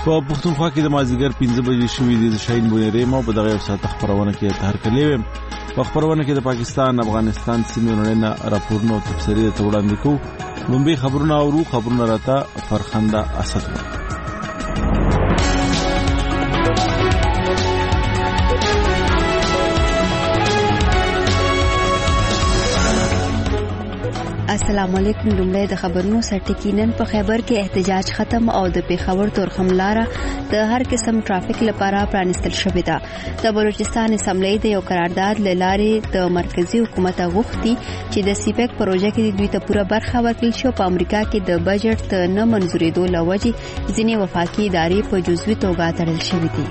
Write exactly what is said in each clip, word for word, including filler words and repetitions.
په پښتونخوا کې د مازدیګر پنځه بجې شوې دي. شاهین بونیری مو په دغه یو ساعت خبرونه کې تهر کړی و. په خبرونه کې د پاکستان افغانستان سیمې وړاندې راپورونه او تفسیري ته وړاندې کوو. لومبي خبرونه اورو. خبرونه راته فرخنده اسد. السلام علیکم. لومړی د خبرونو سرټکی. نن په خیبر کې احتجاج ختم او د پیښور تورخم لاره د هر قسم ټرافیک لپاره پرانستل شوې ده. د بلوچستان اسمبلی د یو قرارداد لارې د مرکزی حکومت غوښتي چې د سیپیک پروژه کې دوی ته پوره برخه ورکړل شي. په امریکا کې د بجټ ته نه منځورېدو لوجې ځینې وفاقي ادارې په جزوي توګه تړل شوې دي.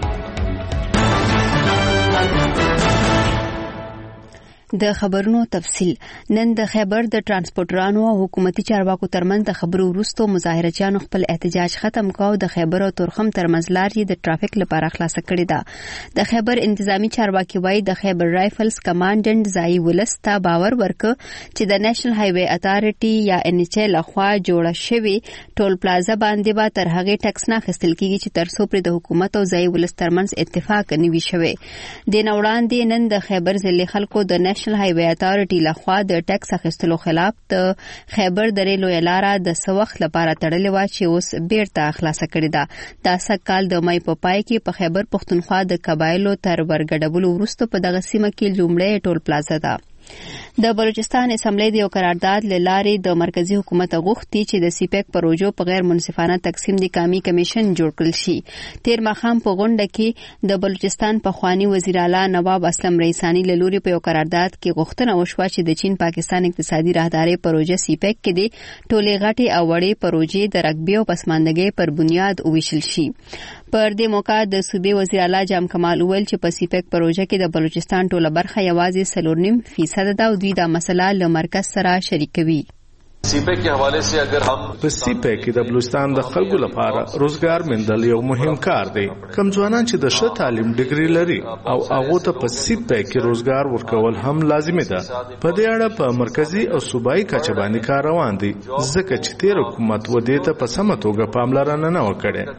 د خبرونو تفصیل. نن د خیبر د ترانسپورټرانو او حکومتي چارواکو ترمنځ د خبرو وروسته مظاهرچیانو خپل احتجاج ختم کاوه. د خیبر او تورخم ترمنځ لارې د ټرافیک لپاره خلاصه کړې ده. د خیبر انتظامی چارواکي وایي د خیبر رایفلز کمانډنټ ځای ولس ته باور ورکړ چې د نېشنل هایوي اتارټي یا ان ایچ ای لخوا جوړه شوی ټول پلازا باندې به تر هغه ټکس نه اخیستل کیږي چې تر څو پر د حکومت او ځای ولس ترمنځ اتفاق نه وي شوی. د نوړاندې نن د خیبر ضلع خلکو د نېشنل هایوي اتارټي لخوا د ټکس اخیستلو خلاف د خیبر درې لوی لاره د سوخت لپاره تړلې و چې اوس بیرته خلاصه کړې ده. دا سکهال د مې په پای کې په خیبر پښتونخوا د قبایلو تر ورګډولو وروسته په دغه سیمه کې لومړی ټول پلازا ده. د بلوچستان اسمبلی د یو قرارداد لارې د مرکزی حکومت غوښتي چې د سیپیک پروژو په غیر منصفانه تقسیم د قومي کمیشن جوړ کړل شي. تیر ماښام په غونډه کې د بلوچستان پخوانی وزیر اعلی نواب اسلم رئیسانی له لوري په یو قرارداد کې غوښتنه وشوه چې د چین پاکستان اقتصادي راهداري پروژه سیپیک کې د ټولې غټي او وړې پروژې د رقبې او پسماندګۍ پر بنیاد وویشل شي. پر دې موقع د صوبې وزیر اعلی جام کمال ویل چې په سیپیک پروژه کې د بلوچستان ټوله برخه یوازې څلور نیم فیصد ده او دوی دا مسله له مرکز سره شریکوي. سیپیک के हवाले से अगर हम په سیپیک کې د بلوچستان د خلکو لپاره روزګار مندل یو مهم کار دی. کم ځوانان چې د ښه تعلیم ډیګري لري او هغه ته په سیپیک کې روزګار ورکول هم لازمي ده. په دې اړه په مرکزی او صوبایي کچه باندې کار روان دی ځکه چې تیر حکومت و دې ته په سمه توګه پاملرنه نه وکړي.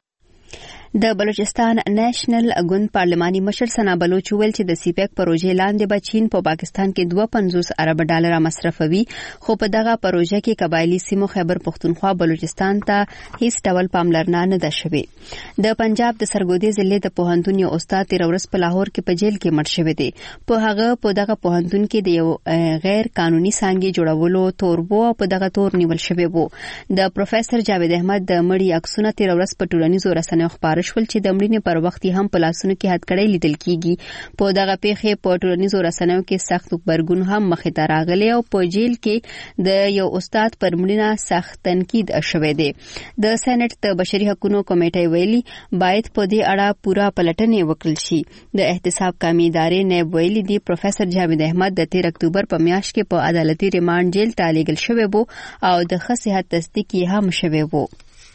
د بلوچستان نېشنل ګوند پارلماني مشر ثنا بلوچ ویل چې د سیپیک پروژې لاندې به چین په پاکستان کې دوه پنځوس ارب ډالر مصرفوي، خو په دغه پروژه کې قبایلی سیمو خیبر پښتونخوا بلوچستان ته هیڅ ډول پاملرنه نه ده شوې. د پنجاب د سرګودي ضلع د پوهنتون یو استاد تیر ورځ په لاهور کې په جیل کې مړ شوی دی. په هغه په دغه پوهنتون کې د یو غیر قانوني څانګې جوړولو توربو او په دغه تور نیول شوی وو. د پروفیسور جاوید احمد د مړي عکسونه تیر ورځ په ټولنیزو رسنیو خپاره شول چې د مړینې پر وخت هم په لاسونو کې هتکړۍ لیدل کیږي. په دغه پیښې په ټولنیزو رسنیو کې سخت غبرګون هم مخې ته راغلی او په جیل کې د یو استاد پر مړینه سخت تنقید شوی دی. د سېنات د بشري حقوقو کمیټې ویلي باید په دې اړه پوره پلټنې وکړل شي. د احتساب قومي ادارې نه ویلي دی پروفیسور جاوید احمد د تیر اکتوبر په میاشت کې په عدالتي ریماند جیل ته لیږل شوی وو او د ښه صحت تصدیق یې هم شوی وو.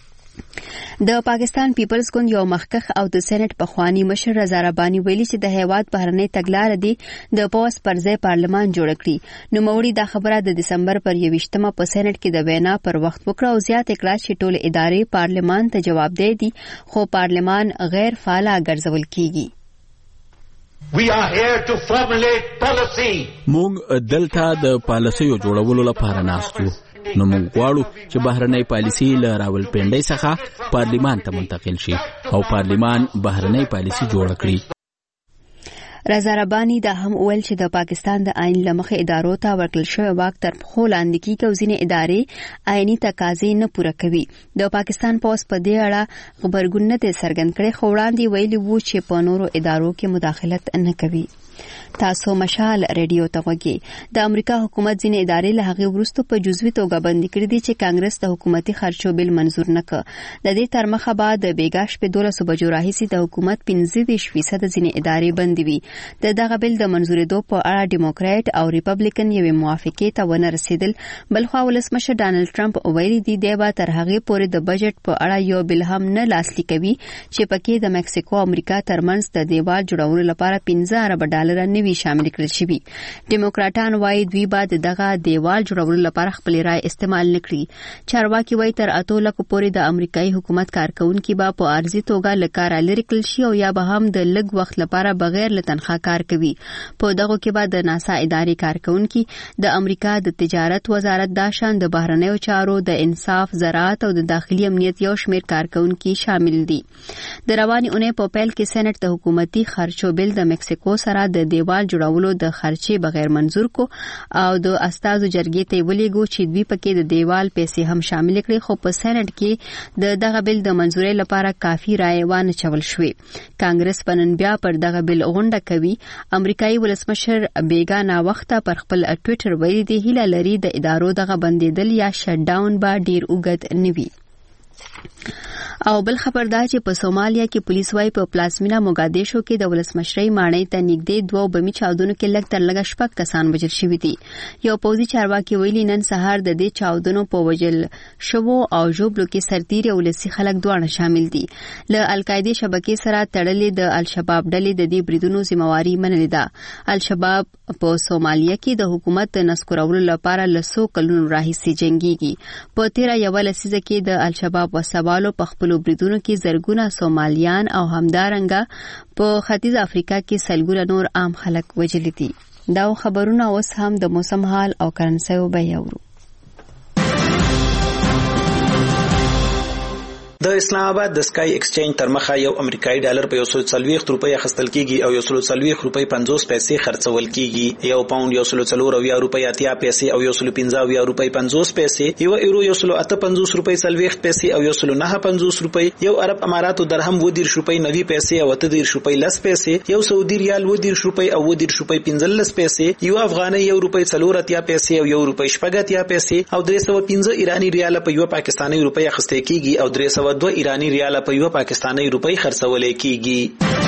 د پاکستان پیپلز ګوند یو مخکخ او د سېنات پخوانی مشر رضا رباني ویلي چې د هیواد بهرنۍ تګلارې دی د پوس پر ځای پارلمان جوړ کړي. نو موري دا خبره د دسمبر پر یویشتمه په سېنات کې د وینا پر وخت وکړه او زیات کړه چې ټول ادارې پارلمان ته جواب دی دي خو پارلمان غیر فعال ګرځول کیږي. We are here to formulate policy. موږ دلته د پالیسیو جوړولو لپاره ناست یو. نو موږ غواړو چې بهرنۍ پالیسي له راولپنډۍ څخه پارلمان ته منتقل شي او پارلمان بهرنۍ پالیسي جوړ کړي. رضا رباني دا هم ویل چې د پاکستان د آئین لمخې ادارو ته ورکړل شوی واک تر پښو لاندې کیږي او ځینې ادارې آئیني تقاضې نه پوره کوي. د پاکستان پولیس په دې اړه خبرګون نه دی څرګند کړی خو وړاندې ویلي وو چې په نورو ادارو کې مداخلت نه کوي. تاسو مشال ریډیو ته وګورئ. د امریکا حکومت ځینې ادارې له هغه وروسته په جزوي توګه بندي کړې دي چې کانګرس د حکومتي خرچو بل منزور نه کړ. د دې تر مخه بعد د بیګاش په دولسو بجو راهیسي د حکومت پنځه دېرش فیصد ځینې ادارې بندي وي. د دغه بل د منزورېدو په اړه ډیموکرات او ریپبلیکن یوې موافقې ته ونه رسیدل. بلخوا ولسمشر ډانلډ ټرمپ ویلي دی دی به تر هغې پورې د بجټ په اړه یو بل هم نه لاسلیک کوي چې پکې د مکسیکو او امریکا ترمنځ د دیوال جوړولو لپاره پنځه اربه ډالر نوي شامل کړل شوي. ډیموکراټان وايي دوی به دغه دیوال جوړولو لپاره خپل رای استعمال نکړي. چارواکي وايي تر اتو لکو پورې د امریکایي حکومت کارکونکي به په عارضي توګه له کاره لرې کړل شي او یا به هم د لږ وخت لپاره بغیر له تنخواه کار کوي. په دغو کې به د ناسا ادارې کارکونکي، د امریکا د تجارت وزارت، دا شان د بهرنیو چارو، د انصاف، زراعت او د داخلي امنیت یو شمېر کارکونکي شامل دي. د رواني اونۍ په پیل کې سېنات د حکومتي خرچو بل د مکسیکو سره د دیوال جوړولو د خرچې بغیر منظور کو او د استازو جرګې ته ویلېږو چې دوی پکې د دیوال پیسې هم شامل کړي، خو په سېنات کې د دغه بل د منظورۍ لپاره کافي رای وانه چول شوې. کانګرس پنن بیا پر دغه بل غونډه کوي. امریکایي ولسمشر بیګا نا وخته پر خپل ټوئیټر ویلي دی هیله لري د ادارو دغه بندیدل یا شټ ډاون به ډیر اوږد نه وي. او بل خبر دا چې په سومالیا کې پولیس وايي په پلازمینا موګادیشو کې د ولسمشرۍ ماڼۍ ته نږدې دوه بمي چاودنو کې لږ تر لږه شپږ کسان وژل شوي دي. یو پوځي چارواکي ویلي نن سهار د دې چاودنو په وژل شوو او ژوبلو کې سرتیري او ولسي خلک دواړه شامل دي. له القاعده شبکې سره تړلې د الشباب ډلې د دې بریدونو ذمہواری منلې ده. الشباب په سومالیا کې د حکومت د نسکورولو لپاره لسو کلونو راهیسې جنګيږي. په تیره یوه لسیزه کې د الشباب وسوالو په خپلو بریدونو کې زرګونه سومالیان او همدارنګه په ختیځ افریقا کې سلګونه نور عام خلک وژلي دي. دا خبرونه اوس هم د موسم حال او کرنسیو بیه ورو. د اسلام آباد د سکای ایکسچینج تر مخه یو امریکایي ډالر په یو سل څلوېښت روپۍ اخیستل کیږي او یو سل څلوېښت روپۍ پنځوس پیسې خرڅول کیږي. یو پاوند یو سل څلور اویا روپۍ اتیا پیسې او یو سل پنځه اویا روپۍ پنځوس پیسې، یو ایرو یو سل اته پنځوس روپۍ څلوېښت پیسې او یو سل نهه پنځوس روپۍ، یو عرب اماراتو درهم اووه دېرش روپۍ نوي پیسې او اته دېرش روپۍ لس پیسې، یو سعودي ریال اووه دېرش روپۍ او اووه دېرش روپۍ پنځلس پیسې، یو افغانۍ یو روپۍ څلور اتیا پیسې او یو روپۍ شپږ اتیا پیسې او درې سوه پنځه ایراني ریاله په یو پاکستاني روپۍ اخیستل کیږي او درې سوه دوه ایراني ریاله په یو پاکستاني روپۍ خرڅول کیږي.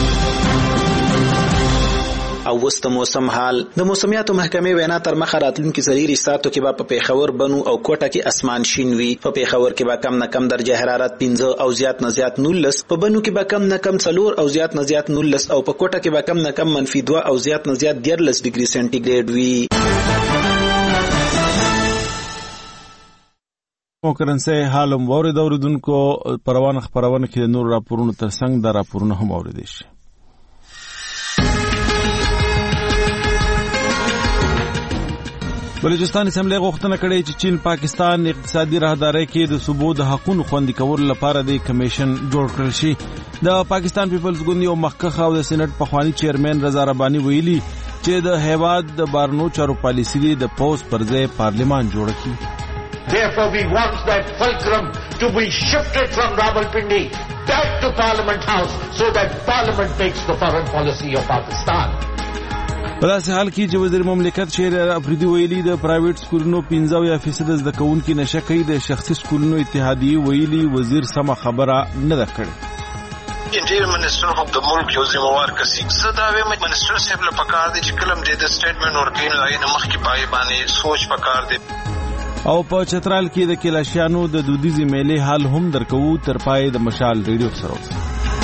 او وست موسم حال د موسمیاتو محکمې وینا تر مخه راتلونکي څلور ساعتو کې به په پیښور، بنو او کوټه کې اسمان شین وي. په پیښور کې به کم نه کم درجه حرارت پنځه او زیات نه زیات نولس، په بنو کې به کم نه کم څلور او زیات نه زیات نولس او په کوټه کې به کم نه کم منفي دوه او زیات نه زیات دیارلس ډیګري سنټیګریډ وي. کرنسي حالم ووري دوردونکو پروانه خبرونه کې نور راپورونه ترڅنګ دا راپورونه هم اوریدل شي. بلوچستان اسمبلی غوښتنه کړې چې چین پاکستان اقتصادي راهدارۍ کې د صوبو د حقوقو خوندي کولو لپاره د کمیشن جوړ کړل شي. د پاکستان پیپلز ګوند یو مخکښ او د سېنات پخوانی چیرمن رضا رباني ویلي چې د هیواد د بارنو چارو پالیسي د پوز پر ځای پارلیمان جوړ کړي. Therefore, we want that fulcrum to be shifted from Rawalpindi back to Parliament House so that Parliament makes the foreign policy of Pakistan. په داسې حال کې چې وزیر مملکت شیر افریدي ویلي د پرایویټ سکولونو پنځه اویا فیصد زده کوونکي نشه کوي. د شخصي سکولونو اتحادیې ویلي وزیر سمه خبره نه ده کړې. انټیریر منسټر هم د ملک یو ذمہوار کسي زه دا وایم منسټر صاحب له پکار دی چې کلم دې د سټیټمنټ ورکین لای نه مخکې پای باندې سوچ پکار دی. او په چترال کې د کلاشیانو د دودیزي میلې حال هم درکو. تر پای د مشال ریډیو سره اوسئ.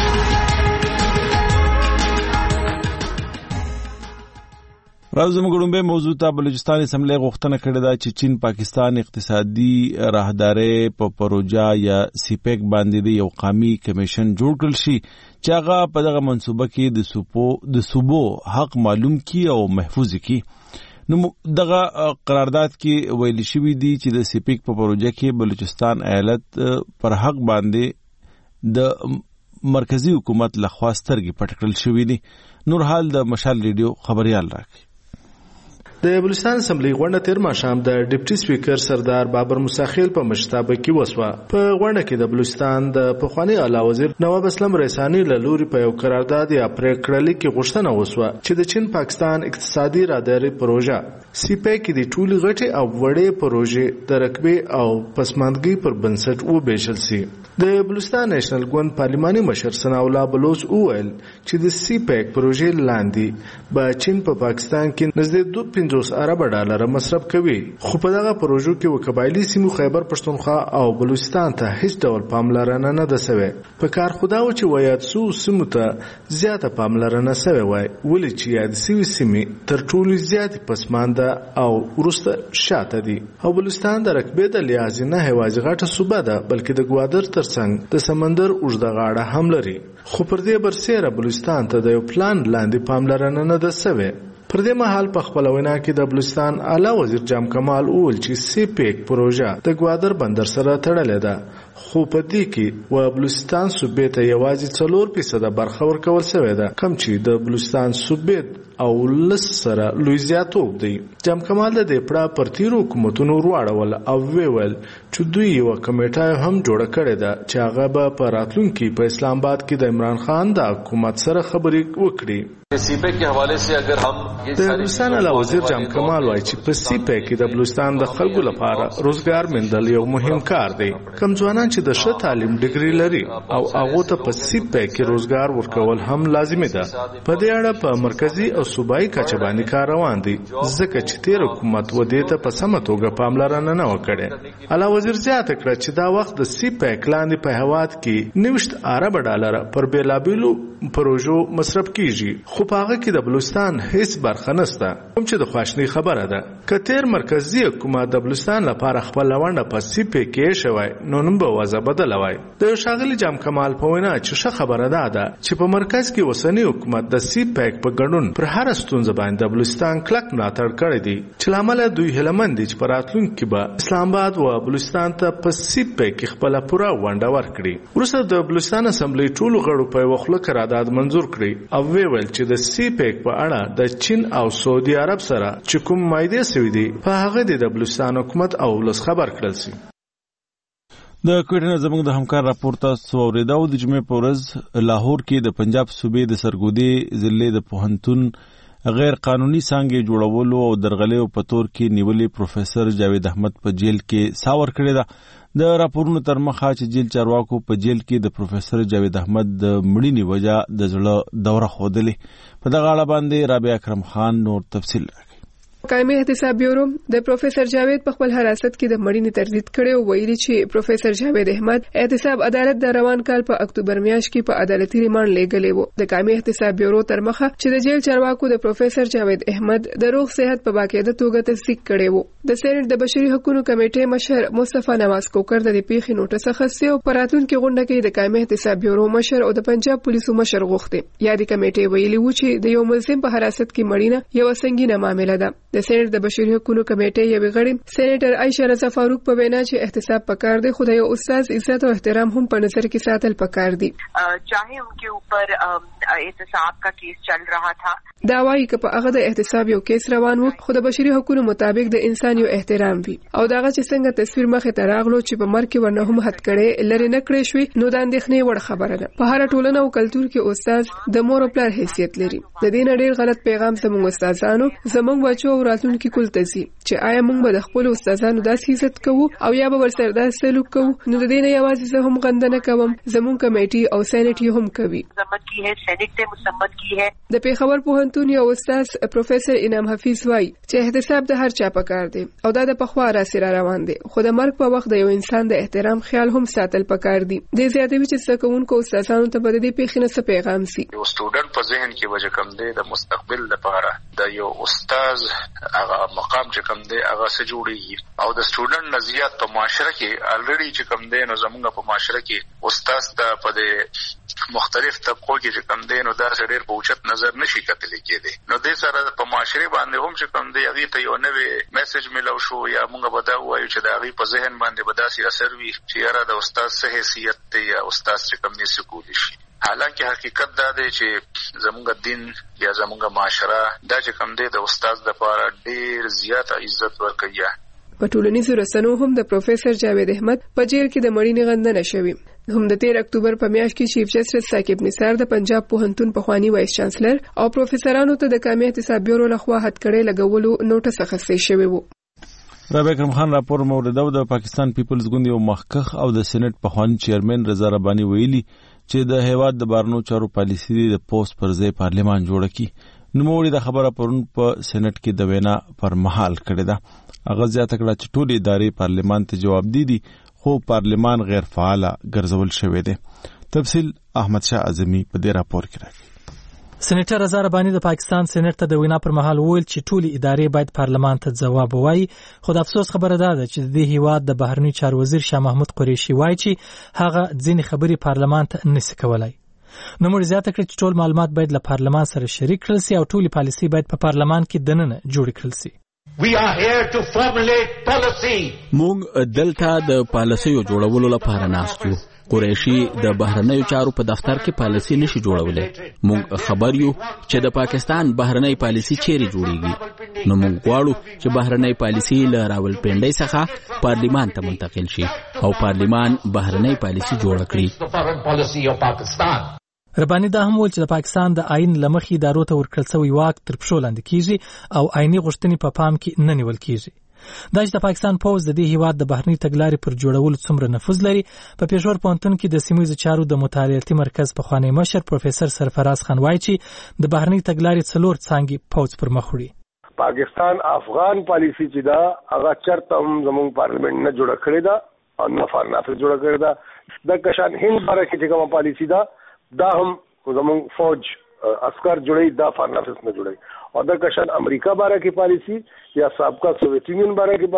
راځم ګړومبه موضوع ته. بلوچستان اسمبلی غوښتنه کړې ده چې چین پاکستان اقتصادي راهدارۍ په پروژه یا سیپیک باندې د یو قومي کمیشن جوړ کړل شي چې هغه په دغه منصوبه کې د صوبو د صوبو حق معلوم کی او محفوظ کی. نو دغه قرارداد کې ویل شوی دی چې د سیپیک په پروژه کې بلوچستان ایالت پر حق باندې د مرکزی حکومت لخوا سترګې پټ کړل شوی دي. نور حال د مشال ریډیو خبريال راکړي. د بلوچستان اسمبلی غونډه تیر ماښام د ډیپټي سپیکر سردار بابر موسیخیل په مشرتابه کې وسوه. په غونډه کې د بلوچستان د پخوانی اعلی وزیر نواب اسلم ریسانی له لوري په یو قرارداد یا پریکړه لیک کې غوښتنه وسوه چې د چین پاکستان اقتصادي راهداري پروژه سی پیک د ټولي غټي او وړې پروژې د رقبې او پسماندګۍ پر بنسټ وبېشل سي. د بلوچستان نېشنل ګوند پارلماني مشر ثنا الله بلوچ وویل چې د سی پیک پروژې لاندې به چین په پا پاکستان کې نږدې دوه پنځوس ارب ډالر مصرف کوي، خو په دغه پروژو کې وقبایلی سیمو خیبر پښتونخوا او بلوچستان ته هیڅ ډول پاملرنه نه ده سوې. په کار خدا و چې وایي څو سیمو ته زیاته پاملرنه سوې وای، ولې چې یاد سوي سیمې تر ټولو زیاتې پسمانده او وروسته شاته دي او بلوچستان د رقبې د لحاظ نه یوازې غټه صوبه ده بلکې د ګوادر ترڅنګ د سمندر اوږده غاړه هم لري، خو پر دې برسېره بلوچستان ته د یو پلان لاندې پاملرنه نه ده سوې. پر دې مهال په خپل وینا کې د بلوچستان اعلی وزیر جام کمال وویل چې سی پیک پروژه د ګوادر بندر سره تړلې ده، خو په دې کې و بلوچستان صوبې ته یوازې څلور فیصده برخه ورکول شوې ده، کم چې د بلوچستان صوبې او لس سره لوی زیاتوب دی. جام کمال د دې پړه پر تیرو حکومتونو وروړول او ویل چې دوی یو کمیټه هم جوړه کړې ده چې هغه به په راتلونکي په اسلام آباد کې د عمران خان د حکومت سره خبرې وکړي. سی پیک के हवाले से अगर हम د بلوچستان اعلی وزیر جام کمال وایي چې په سی پیک کې د بلوچستان د خلکو لپاره روزګار موندل یو مهم کار دی. کم ځوانان چې د ښه تعلیم ډیګري لري او هغه ته په سی پیک کې روزګار ورکول هم لازمي ده. په دې اړه په مرکزی او صوبایي کچه باندې کار روان دی ځکه چې تیر حکومت و دې ته په سمه توګه پاملرنه نه وکړي. اعلی وزیر زیاته کړه چې دا وخت د سی پیک لاندې په هواد کې نوښت ارب ډالر پر بیلابیلو پروژو مصرف کیږي، خو په هغه کې د بلوچستان هیڅ برخه نشته، کوم چې د خواشنۍ خبره ده. کتر مرکزی حکومت د بلوچستان لپاره خپل لونډه په سی پی کې شوی نو نن به وضع بدله وای. د شاغلی جام کمال په وینا چې ښه خبره ده ده چې په مرکز کې وسنی حکومت د سی پیک په ګډون پر هر ستونزه باندې د بلوچستان کلک ملاتړ کړی دی، چې لامل دوی هلمند دي چې په راتلونکي به اسلام آباد او بلوچستان ته په سی پیک خپل پوره ونډه ورکړي. وروسته د بلوچستان اسمبلی ټولو غړو په وخت قرارداد منزور کړی او ویل چې د سی پیک په اړه د چین او سعودي عرب سره چې کوم مایده سوي دي په هغه د بلوچستان حکومت او ولس خبر کړل سي. د کوټنه زموږ د همکار راپور تاسو اوریدو. د جمعې په ورځ لاهور کې د پنجاب صوبې د سرګودي ضلع د پوهنتون غیر قانوني څانګې جوړولو او درغلیو په تور کې نیولې پروفیسور جاوید احمد په جیل کې ساور کړی ده. د راپورونو تر مخه چې جیل چارواکو په جیل کې د پروفیسور جاوید احمد د مړینې وجه د زړه دوره ښودلې. په دغه اړه باندې رابعه اکرم خان نور تفصیل راکړي. قائمه احتساب بیورو د پروفیسور جاوید په خپل حراست کې د مړینې تردید کړي او ویلي چې پروفیسور جاوید احمد احتساب عدالت د روان کال په اکتوبر میاشت کې په عدالتي ریماند لېږلی و. د قائمه احتساب بیورو تر مخه چې د جیل چارواکو د پروفیسور جاوید احمد د روغ صحت په باقاعده توګه تصدیق کړي وو. د سېنات د بشري حقوقو کمیټې مشر مصطفی نواز کوکر د پیښې نوټس اخیستی او په راتلونکي غونډه کې د قائمه احتساب بیورو مشر او د پنجاب پولیسو مشر غوښتي. یا د کمیټې ویلي و چې د یو ملزم په حراست کې مړینه یو سنگینه معامله ده. د سېنات د بشري حقوقو کمیټې یو غړي سېنیټر عائشہ رضا فاروق په وینا چې احتساب پکار دی، خو د یو استاد عزت او احترام هم په نظر کې ساتل پکار دي. چاہے ان کے اوپر احتساب کا کیس چل رہا تھا، دا وايي چې په هغه د احتساب یو کیس روان و، خو د بشري حقوقو مطابق د انسان یو احترام وي او داغه چې څنګه تصویر مخه ته راغلو چې په مرګ کې ورنه هم حد کړي لری نه کړی شوی، نو د اندېښنې وړ خبره ده. په هر ټولنه او کلچر کې استاد د مور او پلار حیثیت لري. د دې نه ډېر غلط پیغام زموږ استادانو زموږ بچو او راتلونکي کول تزي چې آیا موږ به د خپل استادانو داسې عزت کوو او یا به ورسره داسې سلوک کوو. نو د دې نه یوازې زه هم غندنه کوم، زموږ کمیټي او سېنیټ یې هم کوي. مسمت کی ہے سېنیټ ته مسمت کی ہے. د پیښور پوهنتون یو استاد پروفیسور انعام حفیظ وایي چې احتساب د هر چا پکار دی او دا د پخوا راسره روان دی، خو د مرګ په وخت د یو انسان د احترام خیال هم ساتل پکار دی. د زیاتوي چې څه کوونکو استادانو ته به د دې پیښې نه څه پیغام سي. یو سټوډنټ په ذهن کې وجه کم دی د مستقبل لپاره د یو استاد هغه مقام چې کم دی هغه څه جوړیږي او د سټوډنټ نظریات په معاشره کې الریډي چې کم دی نو زموږ په معاشره کې استاد ته په دې مختلف طبقو کې چې کم دی نو دا ډېر په اوچت نظر نشي کتل کېدی. نو دې سره په معاشره باندې هم چې کم دی هغه ته یو نوې میسج ملو شو یا موږ به دا وایو چې دا هغه په ذهن باندې به داسې اثر وي چې یاره د استاد څه حیثیت دی یا استاد چې کم دی څه کولی شي. حالانکه حقیقت دا دی چې زموږ دین یا زموږ معاشره دا چې کوم دی د استاد لپاره ډیر زیات عزت ورکوي. په ټولنیزو رسنیو هم د پروفیسور جاوید احمد په جیل کې د مړینې غندنه شوې. هم د تیر اکتوبر په میاشت کې چیف جسټس ثاقب نثار د پنجاب پوهنتون پخوانی وایس چانسلر او پروفیسورانو ته د قومي احتساب بیورو لخوا هټکړې لګولو نوټس اخیستل شوی وو. رابعه کرم خان راپور موردو د پاکستان پیپلز ګوند یو مخکخ او د سېنات پخوانی چیرمن رضا ربانی ویلي چې د هیواد د بارنو چارو پالیسي د پوسټ پر ځای پارلیمان جوړ کړي. نو موږ د خبره پرون په سېنات کې د وینا پر مهال کړی دا هغه زیاته کړه چې ټول ادارې پارلیمان ته جواب دیدي خو پارلیمان غیر فعال ګرځول شوی دی. تفصیل احمد شاه اعظمي په دې راپور کې راغلی. سېنیټر رضا ربانی د پاکستان سېنات ته د وینا پر مهال وویل چې ټول ادارې باید پارلیمان ته ځواب ووایي. خو د افسوس خبره ده چې د دې هیواد د بهرنی چارو وزیر شاه محمود قریشي وایي چې هغه ځینې خبرې پارلیمان ته نشي کولای. نو موږ زیاته کړ چې ټول معلومات باید له پارلیمان سره شریک کړل شي او ټول پالیسي باید په پارلیمان کې دننه جوړ کړل شي. We are here to formulate policy. موږ دلته د پالیسیو جوړولو لپاره ناست یو. قریشي د بهرنیو چارو په دفتر کې پالیسي نشي جوړولای. موږ خبر یو چې د پاکستان بهرنی پالیسي چیرې جوړیږي. نو موږ غواړو چې بهرنی پالیسي له راولپنډۍ څخه پارلیمان ته منتقل شي او پارلیمان بهرنی پالیسي جوړ کړي. ربانی دا هم ویل چې د پاکستان د آئین لمخې ادارو ته ورکړل شوی واک تر پښو لاندې کیږي او آئینی غوښتنې په پام کې نه نیول کیږي. دا چې د پاکستان پوز د دې هیواد د بهرنی تګلارې پر جوړولو څومره نفوذ لري، په پېښور پوهنتون کې د سیمه ییزو چارو د مطالعاتي مرکز پخوانی مشر پروفیسور سرفراز خان وایي چې د بهرنی تګلارې څلور څانګې پوز پر مخ وړي. پاکستان افغان پالیسی چې دا هغه چرته هم زموږ پارلیمنت نه جوړه کړې ده او نه فارنافس جوړه کړې ده. د کشان هند باره کې چې کومه پالیسی ده دا هم زمون فوج عسكر جوړي دا فارنافس نه جوړي او دا کشان امریکا باره کې پالیسی یا سابقہ سوویت یونین باره کې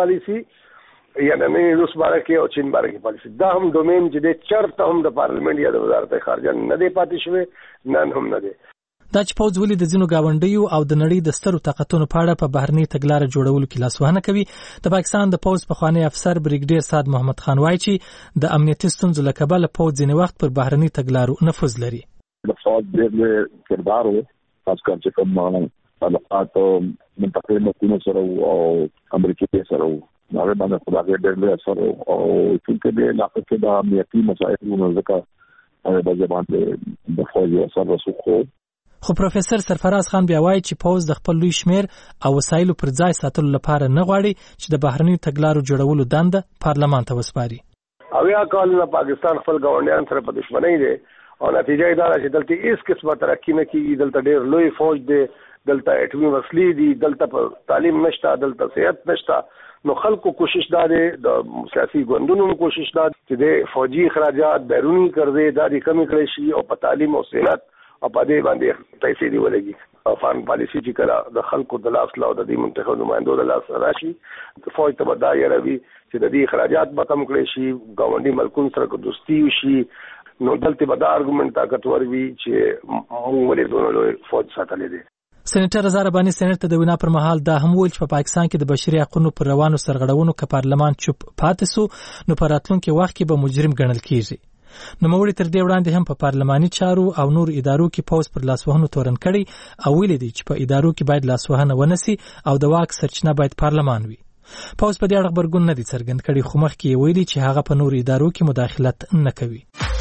پالیسی یا نه روس باره کې او چین باره کې پالیسی دا هم ډومین چې د چرته هم د پارلیمنت یا د وزارت خارجه نه دی پاتې شوی نه هم نه دی. دا چې پوز ولې د ځینو گاونډیو او د نړۍ د سترو طاقتونو په اړه په بهرنی تګلارې جوړولو کې لاسوهنه کوي. د پاکستان د پوز پخوانی افسر بریګیډیر سعد محمد خان وایي چې د امنیتي ستونزو له کبله پوز ځینې وخت پر بهرنی تګلارو نفوذ لري. د فوج ډېر کردار وو خاص کر چې کوم علاقات منطقې مکونو سره او امریکا سره هغه باندې خدای ډېر له سره او چې د علاقې کې د امنیتي مسایلو نه ځکه هغه د باندې د فوج سره رسوخو. خو پروفیسور سرفراز خان بیا وایي چې پوز د خپل لوی شمیر او وسایلو پر ځای ساتلو لپاره نه غواړي چې د بهرنی تګلارو جوړولو دنده پارلمان ته وسپاري. اویا کال نه پاکستان خپل ګاونډیان سره په دښمنۍ دی او نتیجه دا ده چې دلته هیڅ قسمه ترقی نه کیږي. دلته ډېر لوی فوج دی، دلته اټومي وسلې دي، دلته په تعلیم نشته، دلته صحت نشته. نو خلکو کوشش دا دی د سیاسي ګوندونو کوشش دا چې د فوجي اخراجات بیرونی قرضې دا دي کمی کړی شي او په تعلیم او صحت او په دې باندې پیسې دی ولګي. فارن پالیسی چې کله د خلکو د لاس لا او د دې منتخب نمائندو د لاس راشي فوج ته دا یې روي چې د دې اخراجات به کم کړی شي، ګاونډي ملکونو سره دوستي وشي. نو دلته به دا ارګومنت طاقتور وي چې موږ ولې دونه لوی فوج ساتلې دي. سېنیټر رضا ربانی سېنات ته د وینا پر مهال دا هم ویل چې په پاکستان کې د بشري حقوقو پر روانو سرغړونو که پارلمان چوپ پاتې سو نو په راتلونکي وخت کې به مجرم ګڼل کیږي. نو موږ تر دې وړاندې هم په پارلماني چارو او نور ادارو کې پوز پر لاسوهنو تورن کړي او ویل دي چې په ادارو کې باید لاسوهنه ونسي او د واک سرچینه باید پارلمان وي. پوز په دې اړه خبرګون نه دي څرګند کړي خو مخکې ویلي چې هغه په نور ادارو کې مداخلت نه کوي.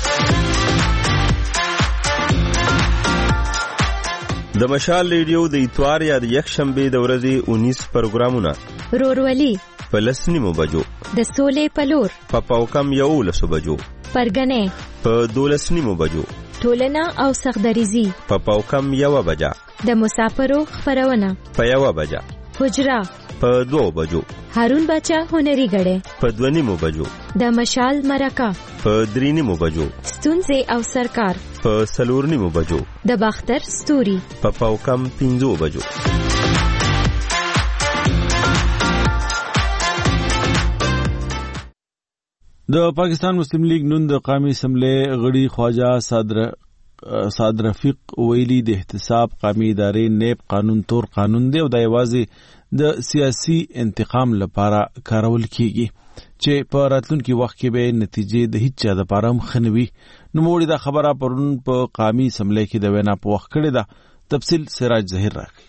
د مشال ریډیو د اتوار یا د یک شنبه د ورځې اونیس پروګرامونه رورولي په لسنیمو بجو، د سولې پلور په پاوکم یو لسو بجو، پرګنې په دولسنیمو بجو، ټولنه او سخدریزي په پاوکم یو بجا، د مسافرو خبرونه په یو بجا، حجرا په دو بجو، هارون بچا هنري غړې په دونیمو بجو، د مشال مرکه په درینیمو بجو، ستونزې او سرکار په سلورنیمو بجو، د باختر ستوري په پاوکم پنځو بجو. د پاکستان مسلم لیگ نن د قومي اسمبلی غړي خواجه صادر صاد رفیق ویلي د احتساب قومي ادارې نیب قانون تور قانون دی او د یوازې د سیاسي انتقام لپاره کارول کیږي. چې په راتلونکي وخت کې به نتیجې د هیڅ چا د پاره هم خنوي. نو موږ دا خبره پرون په قومي اسمبلی کې د وینا په وخت کړې ده. تفصیل سراج ظهیر راکړي.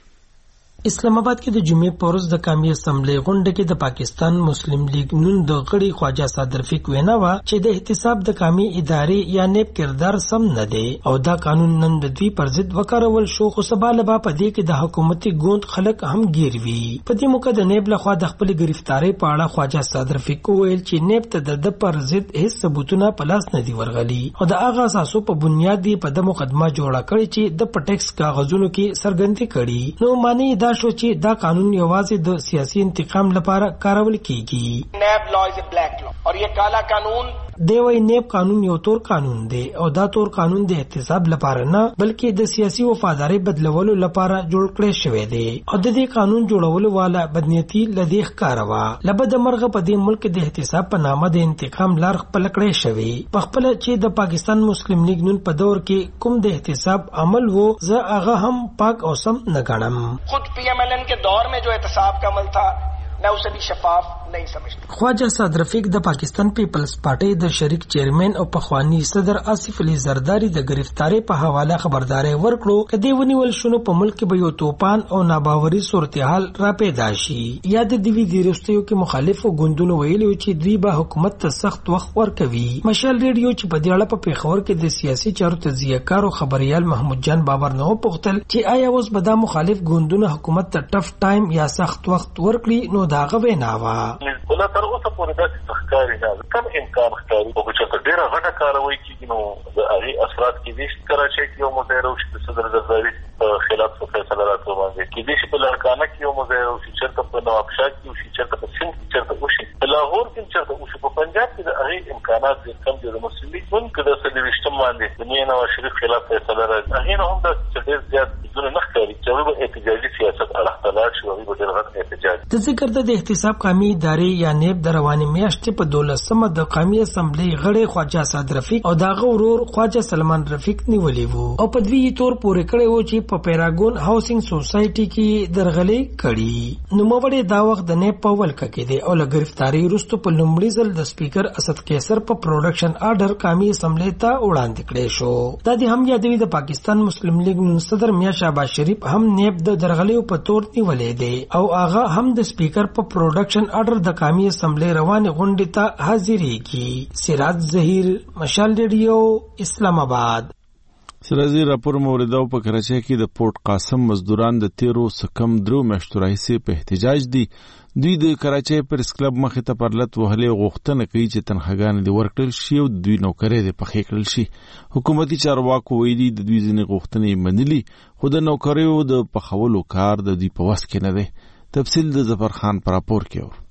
اسلام آباد کې د جمعې په ورځ د قومي اسمبلی غونډه کې د پاکستان مسلم لیگ نون د غړي خواجه صادر فیق وینا وا چې د احتساب د قومي ادارې یا نیب کردار سم نه دی او دا قانون نن د دوی پر ضد وکړول شو. خو سباله با په دې کې د حکومتي ګوند خلک هم گیر وی. په دې موقع د نیب لخوا د خپل گرفتاری په اړه خواجه صادر فیق ویل چې نیب ته د پر ضد هیڅ ثبوتونه په لاس نه دی ورغلي او د هغه اساسو په بنیاد دی په د مقدمه جوړه کړې چې د پټیکس کاغذونو کې سرګندي کړي. نو معنی دا شو چې دا قانون یوازې د سیاسي انتقام لپاره کارول کیږي. نیب لا از ا بلیک لا اور یہ کالا قانون دی وی نیب قانون یو تور قانون دی او دا تور قانون د احتساب لپاره نه بلکې د سیاسي وفاداری بدلولو لپاره جوړ کړی شوی دی او د دې قانون جوړولو والا بدنیتی لدی ښکاروا لبد مرغه په دې ملک د احتساب په نامه د انتقام لار خپل کړی شوی. په خپل چې د پاکستان مسلم لیگ نن په دور کې کوم د احتساب عمل وو زه هغه هم پاک او سم نه ګڼم. خود پی ایم ایل این کے دور میں جو احتساب کا عمل تھا میں اسے بھی شفاف نہیں سمجھتا. خواجہ صادر فیق د پاکستان پیپلز پارټي د شریک چیرمن او پخوانی صدر آصف علي زرداری د گرفتاری په حواله خبرداري ورکړو کدی ونیول شنو په ملک به یو توپان او ناباوري صورتحال را پیدا شي. یاد دی وی دیرستیو کې مخالفو ګوندونو ویلو چې دوی به حکومت ته سخت وخت ورکوي. مشال ریډیو چې په دیاله په پیښور کې د سیاسي چارو تجزیه‌کار او خبريال محمود جان بابر نو پوښتل چې آیا اوس به د مخالف ګوندونو حکومت ته ټف ټایم یا سخت وخت ورکړي. نو دا غوې ناوا ولا تر اوسه پورې داسې تخکاری نه کم امکان ښکاري او چې ډېره غټه کاروي کېږي نو د هغې اثرات کېدای شي کراچۍ کې یو مظاهره وشي د صدر زرداري په خلاف څه فیصله راته باندې کېدای شي په لاړکانه کې یو مظاهره وشي چېرته په نوابشاه کې وشي چېرته په سند کې چېرته وشي په لاهور کې چېرته وشي په پنجاب کې د هغې امکانات ډېر کم دي. د مسلم لیګ ګوند که د څلېرویشتم باندې د میا نواز شریف خلاف فیصله راځي هغې نه هم داسې ډېر زیات څیزونه نه ښکاري چې هغوی به احتجاجي سیاست اړخ ته لاړ شي هغوی به ډېر غټ احتجاج. د ذکر د احتساب قومي ادارې یا نیب د روانې میاشتې په دولسمه د قومي اسمبلی غړی خواجه صادر رفیق او داغه ورور خواجه سلمان رفیق نیولې وو او په دوی تور پورې کړی وو چې په پیراګون هاوسینګ سوسایټي کې درغلې کړي. نو موږ دا وخت د نیب په ولکه کې دی او له گرفتاری وروسته په لومړي ځل د سپیکر اسد قیصر په پروډکشن آرډر قومي اسمبلی ته وړاندې کړی شو. دا د هم یادوي د پاکستان مسلم لیگ نن صدر میا شهباز شریف هم نیب د درغلې په تور نیولې دی او هغه هم د سپیکر په پروډکشن آرډر د قومي اسمبلی روانه غونډې ته حاضرېږي. سراج ظهیر مشال ریډیو اسلام آباد. سرازي راپور موریدو په کراچۍ کې د پورت قاسم مزدوران د تیرو سکم درو میاشتو راهیسې په احتجاج دي. دوی د کراچۍ پریس کلب مخې ته پر لت وهلې غوښتنه کوي چې تنخواګانې دې ورکړل شي او دوی نوکرۍ دې پخې کړل شي. حکومتي چارواکو ویلي د دوی ځینې غوښتنې منلي خو د نوکریو د پخولو کار د دوی په وس کې نه دی. تفصیل د ظفر خان پر راپور کې اور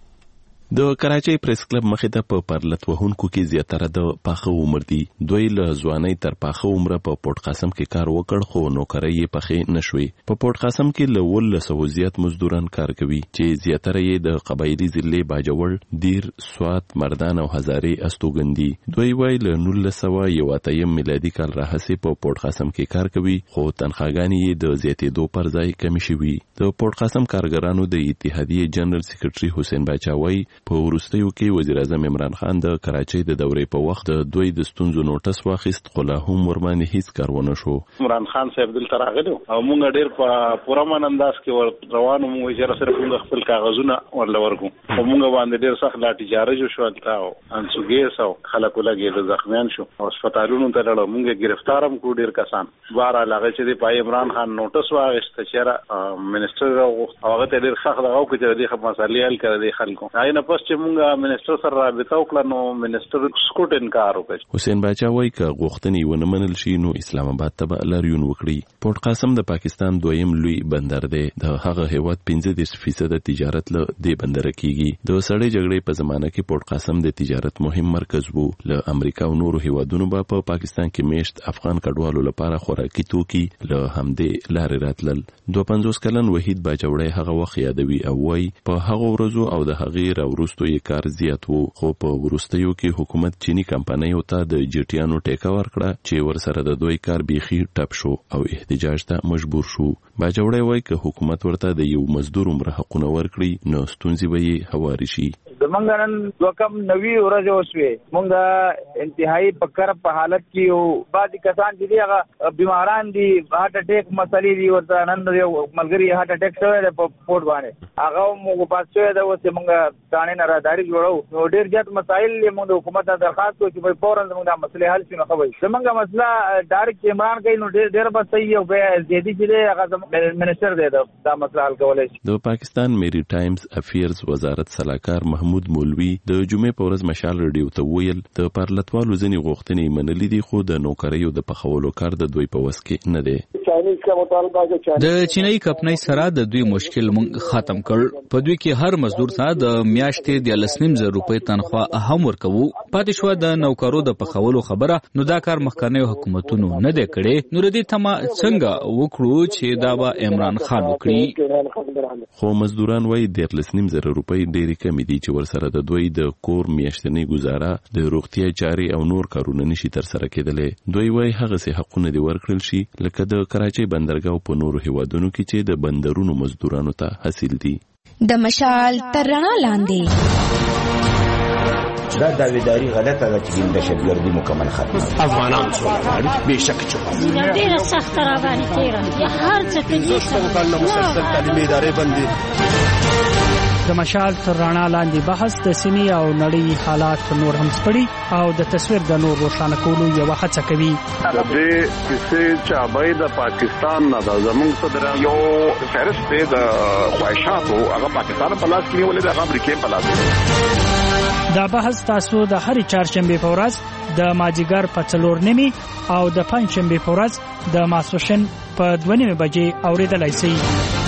د کراچۍ پریس کلب مخې ته په پرلت وهونکو کې زیاتره د پاخه عمر دي. دوی له ځوانۍ تر پاخه عمره په پورت قاسم کې کار وکړ خو نوکرۍ یې پخې نشوي. په پورت قاسم کې له ولس سوه زیات مزدوران کار کوي چې زیاتره یې د قبایلي ضلعې باجوړ، دیر، سوات، مردان او هزارې استوګن دي. دوی وایي له نولس سوه یو اتیم میلادي کال راهیسې په پورت قاسم کې کار کوي خو تنخواګانې یې د زیاتېدو پر ځای کمې شوي. د پورت قاسم کارګرانو د اتحادیې جنرال سیکرټري حسین باچا وایي په وروستیو کې وزیر اعظم عمران خان د کراچۍ د دورې په وخت د دوی د ستونزو نوټس واخیست خو لا هم ورباندې هیڅ کار ونه شو. عمران خان صاحب دلته راغلی او موږ ډېر په پوره من انداز کې روانو موږ چې سره موږ خپل کاغذونه ورله ورکو او موږ باندې ډېر سخت لاټیچارج وشو او انسوګیس او خلکو لګېدل زخمیان شو او هسپتالونو ته لاړو. موږ گرفتار هم کړو ډېر کسان. بهرحال هغه چې د پای عمران خان نوټس واخیست چې منسټر راغوښت هغه ته ډېر سخت هغه وکړي چې دې مسالې حل کړي د خلکو. هغې نه پس چې مونږ منسټر سره رابطه وکړه نو منسټر سکوټ انکار وکړ. حسین باچا وایي که غوښتنې ونه منل شي نو اسلام آباد ته به لاریون وکړي. پورت قاسم د پاکستان دویم لوی بندر دی. د هغه هیواد پنځه دېرش فیصده تجارت له دې بندره کیږي. د سړې جګړې په زمانه کې پورت قاسم د تجارت مهم مرکز وو. له امریکا او نورو هیوادونو به په پاکستان کې میشت افغان کډوالو لپاره خوراکي توکي له همدې لارې راتلل. دوه پنځوس کلن وحید باجوړی هغه وخت یادوي او وایي په هغه ورځو او د هغې راوروسته یې کار زیات وو خو په وروستیو کې حکومت چینی کمپنیو ته د جټیانو ټیکه ورکړه چې ورسره د دوی کار بیخي ټپ شو او احتجاج ته مجبور شو. باجوړی وایي که حکومت ورته د یو مزدور عمره حقونه ورکړي نو ستونزې به یې هوارې شي. د زمونږ نن دوه کم نوي ورځې وشوې مونږ انتهایی پکر په حالت کې یو بعضې کسان چې دي هغه بیماران دي هارت اټیک مسلې دي ورته نن یو ملګري هارت اټیک شوی دی په پورټ باندې هغه مونږ پاس شوی دی اوس مونږ ثانې نه راداري جوړو نو ډېر زیات مسایل یې مونږ د حکومت ته درخواست کوو چې فوراً زمونږ دا مسلې حل شي نو ښه وي زمونږ مسله ډایرکټ عمران کوي نو ډېر ډېر به صحیح او بیا زیدي چې دی هغه زموږ منسټر دی دا مسله حل کولی شي د پاکستان میری ټایمز افیرز وزارت سلاکار محمود مولوي د جمعې په ورځ مشال رادیو ته ویل د پارلتوالو ځینې غوښتنې منلې دي خو د نوکریو د پخولو کار د دوی په وس کې نه دی. د چینایي کمپنۍ سره د دوی مشکل مونږ ختم کړ په دوی کې هر مزدور ته د میاشتې د لسنیم زر روپۍ تنخواه هم ورکوو پاتې شو د نوکرو د پخولو خبره نو دا کار مخکنیو حکومتونو نه دی کړی نو ردی تما څنګه وکړو چې دا به عمران خان وکړي خو مزدوران وایي د لسنیم زر روپۍ ډېرې کمې دي چې ورسره د دوی د کور میاشتنۍ گزاره د روغتیا چارې او نور کارونه نشي ترسره کېدلی دوی وایي هغسې حقونه دې ورکړل شي لکه د کراچۍ بندرګاه په نورو هیوادونو کې چې د بندرونو مزدورانو ته حاصل دي. د مشال تر رڼا لاندې دا داویداری غلطه ده چې د شبګردي مکمل ختمه افغانان څومره به شک چوکا ډیره سخت را باندې تیرا هر څه کې مسلسل مسلسل تعلیمي ادارې بندي د مشال تر رڼا لاندې بحث د سیمې او نړۍ حالات نور هم سپړي او د تصویر د نور روښانه کولو یو هڅه کوي. د دې کیسې چابای د پاکستان نه د زموږ صدر یو فهرست دی د خواهشاتو هغه پاکستان په لاس کې نیولې د امریکا په لاس کې. دا بحث تاسو د هرې چهارشنبې په ورځ د ماجیګر په څلور نیمې او د پنجشنبې په ورځ د ماسپښین په دوه نیمې بجې اورېدلی شئ.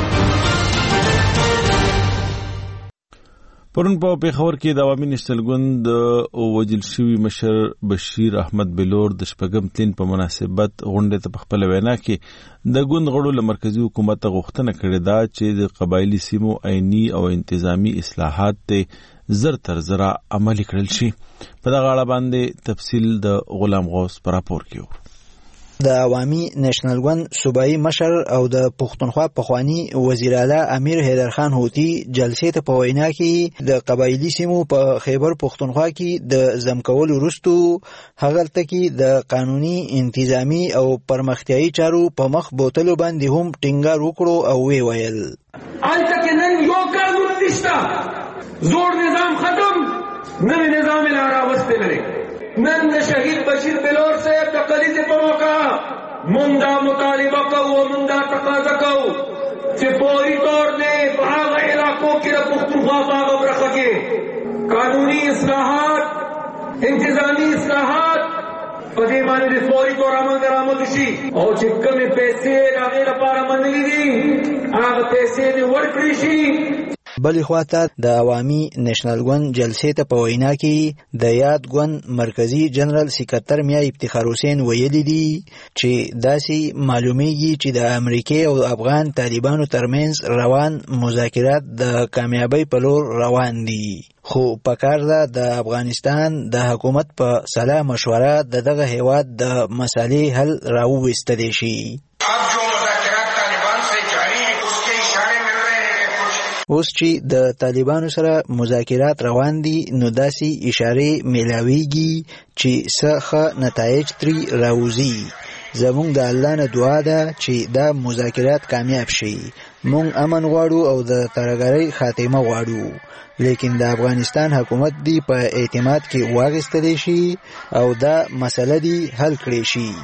پرون په پیښور کې د عوامي نېشنل ګوند د وژل شوي مشر بشیر احمد بلور د شپږم تلین په مناسبت غونډې ته په خپله وینا کې د ګوند غړو له مرکزي حکومت غوښتنه کړې ده چې د قبایلي سیمو عیني او انتظامی اصلاحات ته زر تر زره عملي کړل شي. په دغه اړه باندې تفصیل د غلام غوث په راپور کې د عوامي نېشنل ګوند صوبایي مشر او د پښتونخوا پخوانی وزیر اعلی امیر حیدر خان هوتی جلسې ته په وینا کې د قبایلی سیمو په خیبر پښتونخوا کې د ځمکول وروستو هغلته کې د قانوني انتظامی او پرمختیايي چارو په مخ بوتلو باندې هم ټینګار وکړو او وی ویل الته کې نن یو قانون نشته زوړ نظام ختم نوی نظام لاره واستل لري نن د شهید بشیر بلور صاحب د قلیزه په موقع مونږه مطالبه کوو مونږه تقاضا کوو چې فوري طور نه په هغه علاقو کې د پښتونخوا په هغه برخه کې قانوني اصلاحات انتظامی اصلاحات په دې باندې د فوري طور عمل درآمد شي او چې کومې پیسې هغه لپاره منلې دي هغه پیسې دې ورکړي شي. بلې خواته د عوامي نېشنل ګوند جلسې ته په وینا کې د یاد ګوند مرکزی جنرال سکرټر میا افتخار حسین ویلي دي چې داسې معلومیږي چې د امریکای او افغان طالبانو ترمنځ روان مذاکرات د کامیابی په لور روان دي خو پکار ده د افغانستان د حکومت په سلا مشوره د دغه هیواد د مسالې حل راوویستلی شي. اوس چې د طالبانو سره مذاکرات روان دي نو داسې اشارې میلاویږي چې څه ښه نتایج ترې راوځي. زموږ د الله نه دعا ده چې دا مذاکرات کامیاب شي. موږ امن غواړو او د ترهګرۍ خاتمه غواړو لیکن د افغانستان حکومت دی په اعتماد کې واغستلی شي او دا مسله دی حل کړی شي.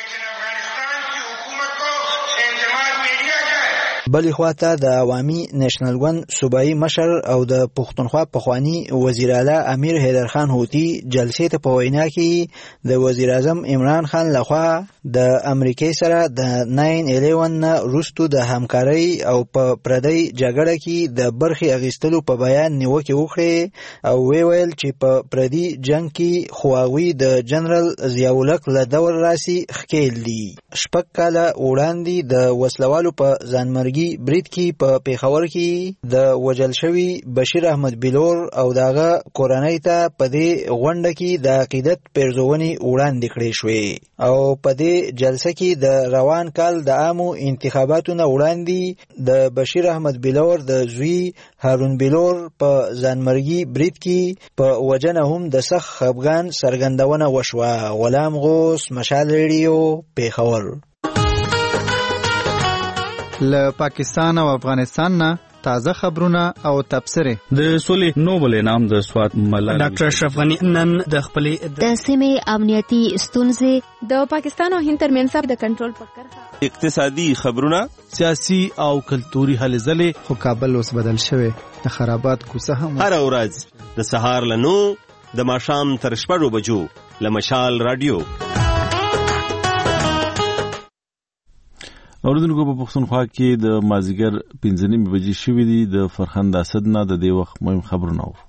بلې خواته د عوامي نېشنل ګوند صوبایي مشر او د پښتونخوا پخوانی وزیر اعلی امیر حیدر خان هوتی جلسې ته په وینا کې د وزیر اعظم عمران خان لخوا د امریکای سره د ناین الیون نه وروستو د همکارۍ او په پردی جګړه کې د برخې اخیستلو په بیان نیوکې وکړې او وی ویل چې په پردي جنگ کې خواوی د جنرال ضیاءالحق له دور راسي ښکیل دي. شپږ کاله وړاندې د وسلوالو په ځانمرګي برید کې په پیښور کې د وجل شوی بشیر احمد بلور او داغه کورنۍ ته په دې غونډه کې د عقیدت پیرزونې وړاندې کړې شوې او په دې جلسه کې د روان کال د عامو انتخاباتو نه وړاندې د بشیر احمد بلور د زوی هارون بلور په ځانمرګي برید کې په وجنه هم د سخت خفګان څرګندونه وشوه. غلام غوث، مشال ریډیو، پیښور. له پاکستان او افغانستان نه تازه خبرونه او تبصره. د سولې نوبل انعام د سوات ملالۍ ډاکټر اشرف غنی نن د خپلې د سیمې امنیتي ستونزې د پاکستان او هند ترمنځ د کنټرول په کرښه، اقتصادي خبرونه، سیاسي او کلتوري هلې ځلې. خو کابل اوس بدل شوی، د خرابات کوڅه هم هر ورځ د سهار له نو د ماښام تر شپږو بجو له مشال رادیو. اوردونکو په پښتونخوا کې د مازیګر پنځه نیمې بجې شوې دي. د فرخند اسد نه د دې وخت مهم خبرونه و.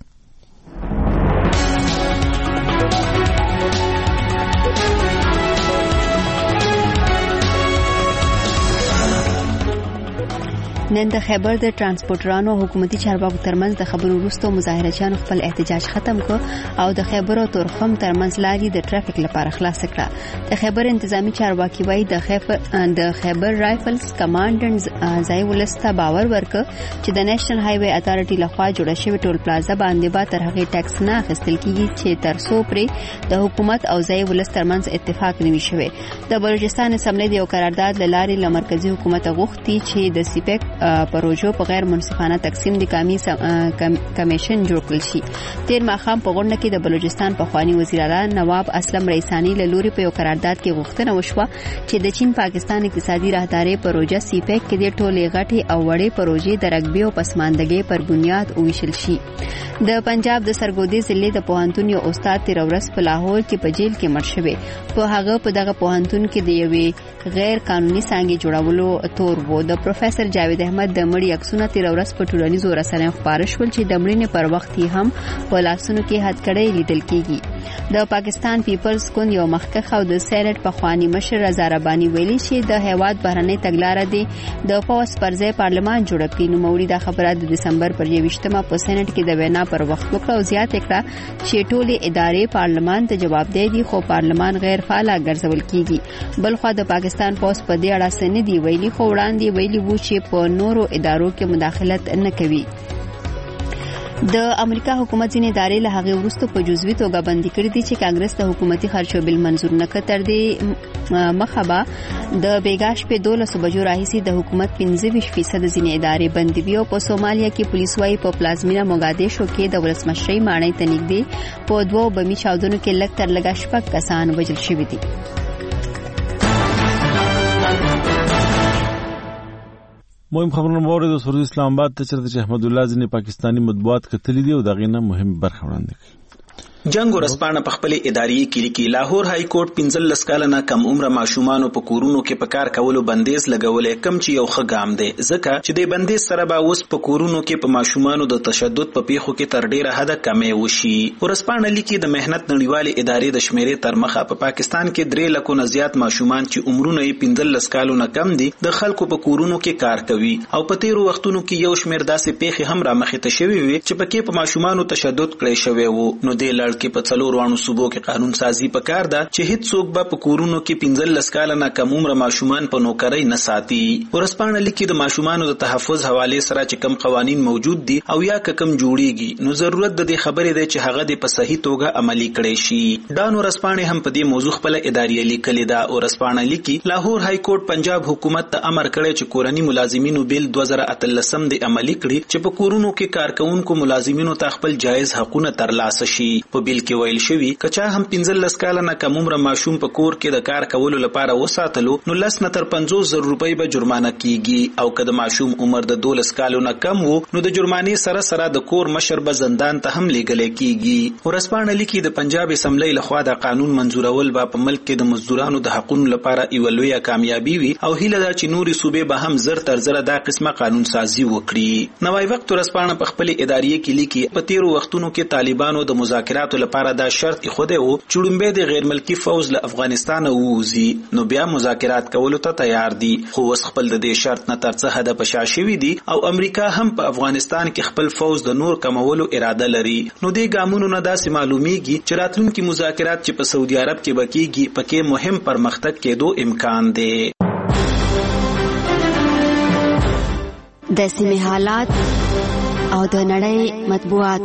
نن د خیبر د ترانسپورټرانو او حکومتي چارواکو ترمنځ د خبرو وروسته مظاهرچیانو خپل احتجاج ختم کړ او د خیبر او تورخم ترمنځ لارې د ټرافیک لپاره خلاص کړه. د خیبر انتظامی چارواکي وایي د خیبر د خیبر رایفلز کمانډنټ ځای ولسته باور ورکړ چې د نېشنل های وے اتارټي لخوا جوړه شوې ټول پلازا باندې به تر هغه ټیکس نه اخیستل کیږي چې تر څو پرې د حکومت او ځای ولس ترمنځ اتفاق نوي شوی. د بلوچستان اسمبلی د یو قرارداد لارې له مرکزی حکومت غوښتي چې د سیپیک پروژو په غیر منصفانه تقسیم د قومي کمیشن جوړ کړل شي. تیر ماښام په غونډه کې د بلوچستان پخوانی وزیر اعلی نواب اسلم رئیسانی له لوري په یو قرارداد کې غوښتنه وشوه چې د چین پاکستان اقتصادي راهداري پروژه سیپیک کې د ټولې غټي او وړې پروژې د رګبي او پسماندګۍ پر بنیاد وویشل شي. د پنجاب د سرګودي ضلع د پوهنتون یو استاد تیر ورځ په لاهور کې په جیل کې مړ شوی. په هغه په دغه پوهنتون کې د یوې غیر قانوني څانګې جوړولو تور وو. د پروفیسور جاوید احمد د مړي عکسونه تیر ورځ په ټولنیزو رسنیو خپاره شول چې د مړینې پر وخت یې هم په لاسونو کې هتکړۍ لیدل کیږي. د پاکستان پیپلز ګوند یو مخکښ او د سینټ پخوانی مشر رضا رباني ویلي چې د هیواد بهرنۍ تګلارې دی د پوس پر ځای پارلمان جوړ کړي. نو موري د خبرات د دسمبر پر یویشتمه په سینټ کې د وینا پر وخت وکړه او زیات کړه چې ټولې ادارې پارلمان ته جوابدeh دي خو پارلمان غیر فعال ګرځول کیږي. بلخو د پاکستان پوس په دې اړه څه نه دی ویلي خو وړاندې ویلي وو چې په نورو ادارو کې مداخلت نه کوي. د امریکا حکومت ځینې ادارې له هغه وروسته په جزوي توګه بندي کړې دي چې کانګرس د حکومتي خرچو بل منزور نه کړ. تر دې مخابه د بیګاش په دولس بجو راهیسي د حکومت پنځه ویشت فیصد ځینې ادارې بندي وي او په سومالیا کې پولیس وايي په پلازمینه موګادیشو کې د ولسمشرۍ ماڼۍ ته نږدې په دوو بمي چاودنو کې لږ تر لږه شپږ کسان وژل شوي دي. مهم خبرونه مورد د سعودي اسلام آباد ته چرته چې احمد الله ځنی پاکستانی مطبوعات کتلی دی او دغه نه مهم برخه وړاندې کوي. جنگ ورسپانه په خپل اداري کې لیکي لاهور های کورټ پنځل لسکاله کم عمر ماشومان په کورونو کې په کار کولو بندیز لګولې کم چې یو خګام دی ځکه چې د بندیز سره به اوس په کورونو کې په ماشومان د تشدد په پیښو کې تر ډیره حد کمې وشي. ورسپانه لیکي د مهنت نړیوالې ادارې د شمیرې تر مخه په پاکستان کې درې لکو نه زیات ماشومان چې عمرونه یې پنځل لسکالو نه کم دي د خلکو په کورونو کې کار کوي او په تیرو وختونو کې یو شمیر داسې پیښې هم را مخې ته شوي وي چې پکې په ماشومان تشدد کړی شوی وو. نو د لړ کې په څلور وانو صوبو کې قانون سازي پکار ده چې هیڅ څوک به په کورونو کې پنځل لسکاله نه کم عمر ماشومان په نوکرۍ نه ساتي. ورسپانه لیکي د ماشومان د تحفظ حواله سره چې کم قوانين موجود دي او یا کم جوړیږي نو ضرورت د دې خبرې ده چې هغه د په صحیح توګه عملی کړي شي. ډان ورسپانه هم په دې موضوع خپل اداري لیکلې ده. ورسپانه لیکي لاهور های کورټ پنجاب حکومت ته امر کړی چې کورنی ملازمینو بیل دوه زره اتلسم د عملی کړي چې په کورونو کې کارکونکو ملازمینو ته خپل جایز حقوقونه ترلاسه شي. په بیل کې ویل شوی کچا هم پنځل لسکاله نه کم عمر ماشوم په کور کې د کار کولو لپاره وساتلو نو لس نه تر پنځوس زره روپۍ به جرمانه کیږي او که د ماشوم عمر د دولس کالو نه کم وو نو د جرمانې سره سره د کور مشر به زندان ته هم لیږل کیږي. ورسپانه لیکي د پنجاب اسمبلی لخوا د قانون منزورول به په ملک کې د مزدورانو د حقوقو لپاره یو لویه کامیابی وي او هیله ده چې نوري صوبې به هم زر تر زر دا قسمه قانون سازي وکړي. نوای وخت ورسپانه په خپل اداري کې لیکي په تیرو وختونو کې طالبانو د مذاکرات مذاکراتو لپاره دا شرط ایښودی و چې لومبی د غیر ملکي فوز له افغانستانه ووځي نو بیا مذاکرات کولو ته تیار دي خو اوس خپل د دې شرط نه تر څه حده په شا شوي دي او امریکا هم په افغانستان کې خپل فوز د نور کمولو اراده لري نو دې ګامونو نه داسې معلومیږي چې راتلونکي مذاکرات چې په سعودي عرب کې به کیږي پکې مهم پرمختګ کېدو امکان دی. د سیمې حالات او د نړۍ مطبوعات.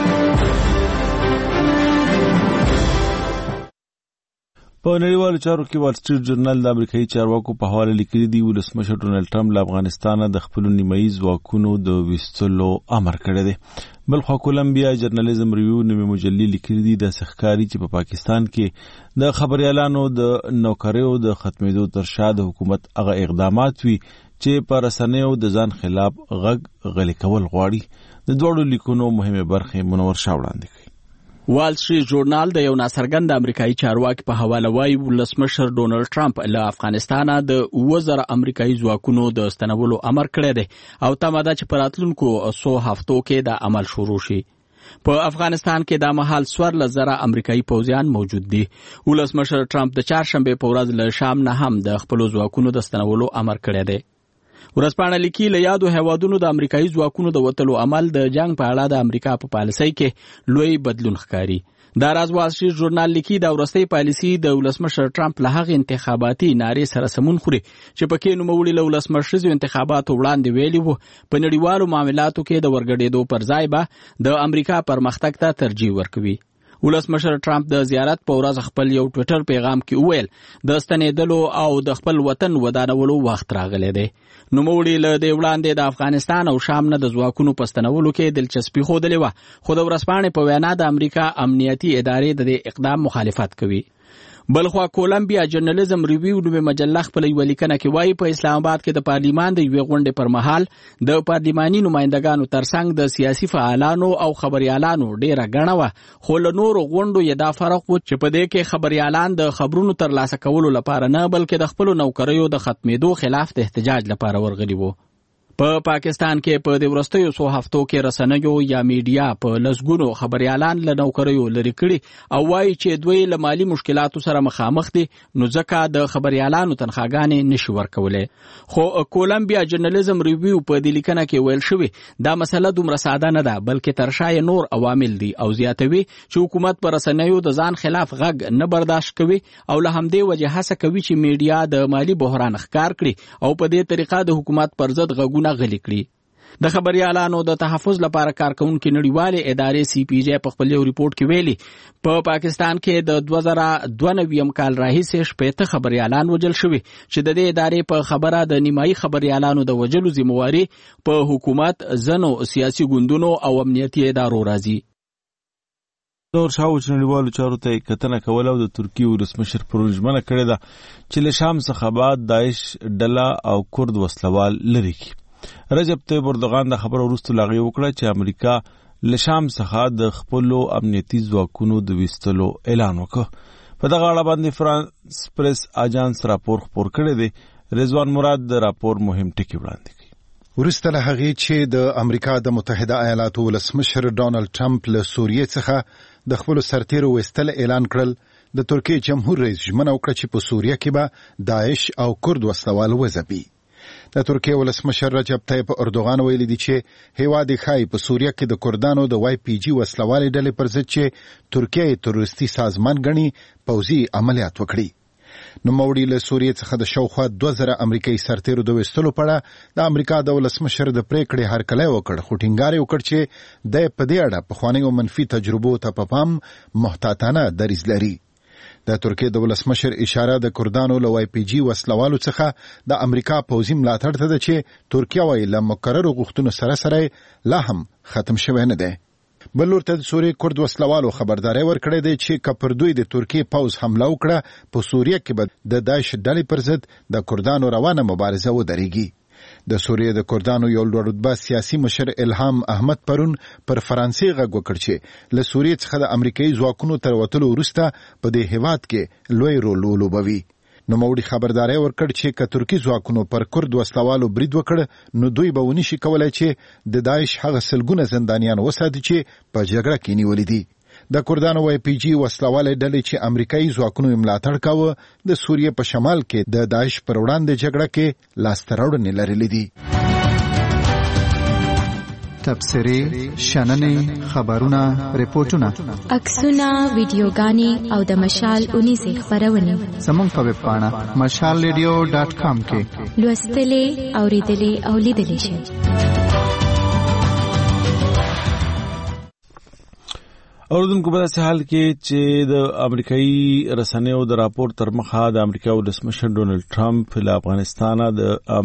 په نړیوالو چارو کې وال سټریټ جورنال د امریکایي چارواکو په حواله لیکلي دي ولسمشر ډونالډ ټرمپ له افغانستانه د خپلو نیمایي ځواکونو د ویستلو امر کړی دی. بلخوا کولمبیا جرنالیزم ریویو نومې مجلې لیکلي دي داسې ښکاري چې په پا پاکستان کې د خبریالانو د نوکریو د ختمېدو تر شا د حکومت هغه اقدامات وي چې په رسنیو د ځان خلاف غږ غلي کول غواړي. د دوړو لیکونو مهمه برخې منور شاه وړاندې کوي. وال سټریټ جورنال د یو ناڅرګند امریکایي چارواکي په حواله وایي ولسمشر ډونالډ ټرمپ له افغانستانه د اووه زره امریکایي ځواکونو د ستنولو امر کړی دی او تمه ده چې په راتلونکو څو هفتو کې دا عمل شروع شي. په افغانستان کې دا مهال څوارلس زره امریکایي پوځیان موجود دي. ولسمشر ټرمپ د چهارشنبې په ورځ له شام نه هم د خپلو ځواکونو د ستنولو امر کړی دی. ورځپاڼه لیکي له یادو هیوادونو د امریکایي ځواکونو د وتلو عمل د جنگ په اړه د امریکا په پالیسۍ کې لوی بدلون ښکاري. دا راز وال سټریټ جورنال لیکي دا وروستۍ پالیسي د ولسمشر ټرمپ له هغې انتخاباتي نارې سره سمون خوري چې پکې نوموړي له ولسمشریزو انتخاباتو وړاندې ویلي وو په نړیوالو معاملاتو کې د ورګډېدو پر ځای به د امریکا پرمختګ ته ترجیح ورکوي. ولسمشر ټرمپ د زیارت په ورځ خپل یو ټویټر پیغام کې وویل د ستنېدلو او د خپل وطن ودانولو وخت راغلی دی. نوموړي له دې وړاندې د افغانستان او شام نه د ځواکونو په ستنولو کې دلچسپي ښودلې وه خو د ورځپاڼې په وینا د امریکا امنیتي ادارې د دې اقدام مخالفت کوي. بلخوا کولمبیا جرنالیزم ریویو نومې مجله خپل یوه لیکنه کې وایي په اسلام آباد کې د پارلیمان د یوې غونډې پر مهال د پارلیماني نمایندګانو ترڅنګ د سیاسي فعالانو او خبریالانو ډیره ګڼه وه خو له نورو غونډو یې دا فرق و چې په دې کې خبریالان د خبرونو ترلاسه کولو لپاره نه بلکې د خپلو نوکریو د ختمېدو خلاف د احتجاج لپاره ورغلي وو. په پاکستان کې په د وروستیو څو هفتو کې رسنیو یا میډیا په لسګونو خبریالان له نوکریو لرې کړي او وایي چې دوی له مالي مشکلاتو سره مخامخ دي نو ځکه د خبریالانو تنخواګانې نشي ورکولی. خو کولمبیا جرنالیزم ریویو په دې لیکنه کې ویل شوي دا مسله دومره ساده نه ده بلکې تر شا یې نور عوامل دي او زیاتوي چې حکومت په رسنیو د ځان خلاف غږ نه برداشت کوي او له همدې وجې هڅه کوي چې میډیا د مالي بحران ښکار کړي او په دې طریقه د حکومت پر ضد غږونه غلي کړي. د خبریالانو د تحفظ لپاره کارکونکي نړیوالې ادارې سی پی جی په خپل یو ریپورت کې ویلي په پاکستان کې د دوه زره دوه نوي کال راهیسې شپېته خبریالان وژل شوي چې د دې ادارې په خبره د نیمایي خبریالانو د وژلو ذمہواري په حکومت ځنو سیاسي ګوندونو او امنیتي ادارو راځي. نور شاو چې نړیوالو چارو ته کتنه کوله او د ترکیې ولسمشر پرون ژمنه کړې ده چې له شام څخه بعد داعش ډله او کرد وسلوال لرې کړي. رجب طیب اردوغان د خبرو وروسته لاغي وکړه چې امریکا له شام څخه د خپلو امنیتي ځواکونو د ویستلو اعلان وکړ. په دغه اړه باندې فرانس پریس اجانس راپور خپور کړی دی. رضوان مراد د راپور مهم ټکي وړاندې کوي. وروسته له هغې چې د امریکا د متحده ایالاتو ولسمشر ډونالډ ټرمپ له سوریې څخه د خپلو سرتیرو ویستل اعلان کړل د ترکیې جمهور رئیس ژمنه وکړه چې په سوریه کې به داعش او کرد وسلوال وځپي. د ترکیې ولسمشر رجب طیب اردوغان ویلي دي چې هیواد یې ښایي په سوریه کې د کردانو د وای پی جي وسلوالې ډلې پر ضد چې ترکیه یې تروریستي سازمان ګڼي پوځي عملیات وکړي. نوموړي له سوریې څخه د شاوخوا دوه زره امریکایي سرتیرو د ویستلو په اړه د امریکا د ولسمشر د پریکړې هرکلی وکړ خو ټینګار یې وکړ چې دی په دې اړه پخوانیو منفي تجربو ته په پام محتاطانه دریځ لري. د ترکیې د ولسمشر اشاره د کردانو له وای پی جي وسلوالو څخه د امریکا پوځي ملاتړ ته ده چې ترکیه وایي له مقررو غوښتنو سره سره لا هم ختم شوی نه دی. بل لور ته د سوریې کرد وسلوالو خبرداری ورکړی دی چې که پر دوی د ترکیې پوځ حمله وکړه په سوریه کې به د داعش ډلې پر ضد د کردانو روانه مبارزه ودرېږي. د سوریې د کردانو یو لوړ رتبه سیاسي مشر الهام احمد پرون پر فرانسې غږ وکړ چې له سوریې څخه د امریکایي ځواکونو تر وتلو وروسته په دې هیواد کې لوی رول ولوبوي. نوموړي خبرداری ورکړ چې که ترکي ځواکونو پر کرد وسلوالو برید وکړ نو دوی به ونشي کولای چې د داعش هغه سلګونه زندانیان وساتي چې په جګړه کې نیولي دي. د کردانو وای پی جی وسلواله ډلې چې امریکایي ځواکونو ملاتړ کاوه د سوریې په شمال کې د داعش پر وړاندې جګړه کې لاسته راوړنې لرلې دي. تبصرې، شننې، خبرونه، ریپورتونه، عکسونه، ویډیوګانې او د مشال اونیزې خبرونه زموږ په ویب پاڼه مشال ریډیو ډاټ کام کې لوستلې، اوریدلې او لیدلې شئ. اوردونکو په داسې حال کې چې د امریکایي رسنیو د راپور تر مخه د امریکا ولسمشر ډونالد ټرمپ له افغانستانه د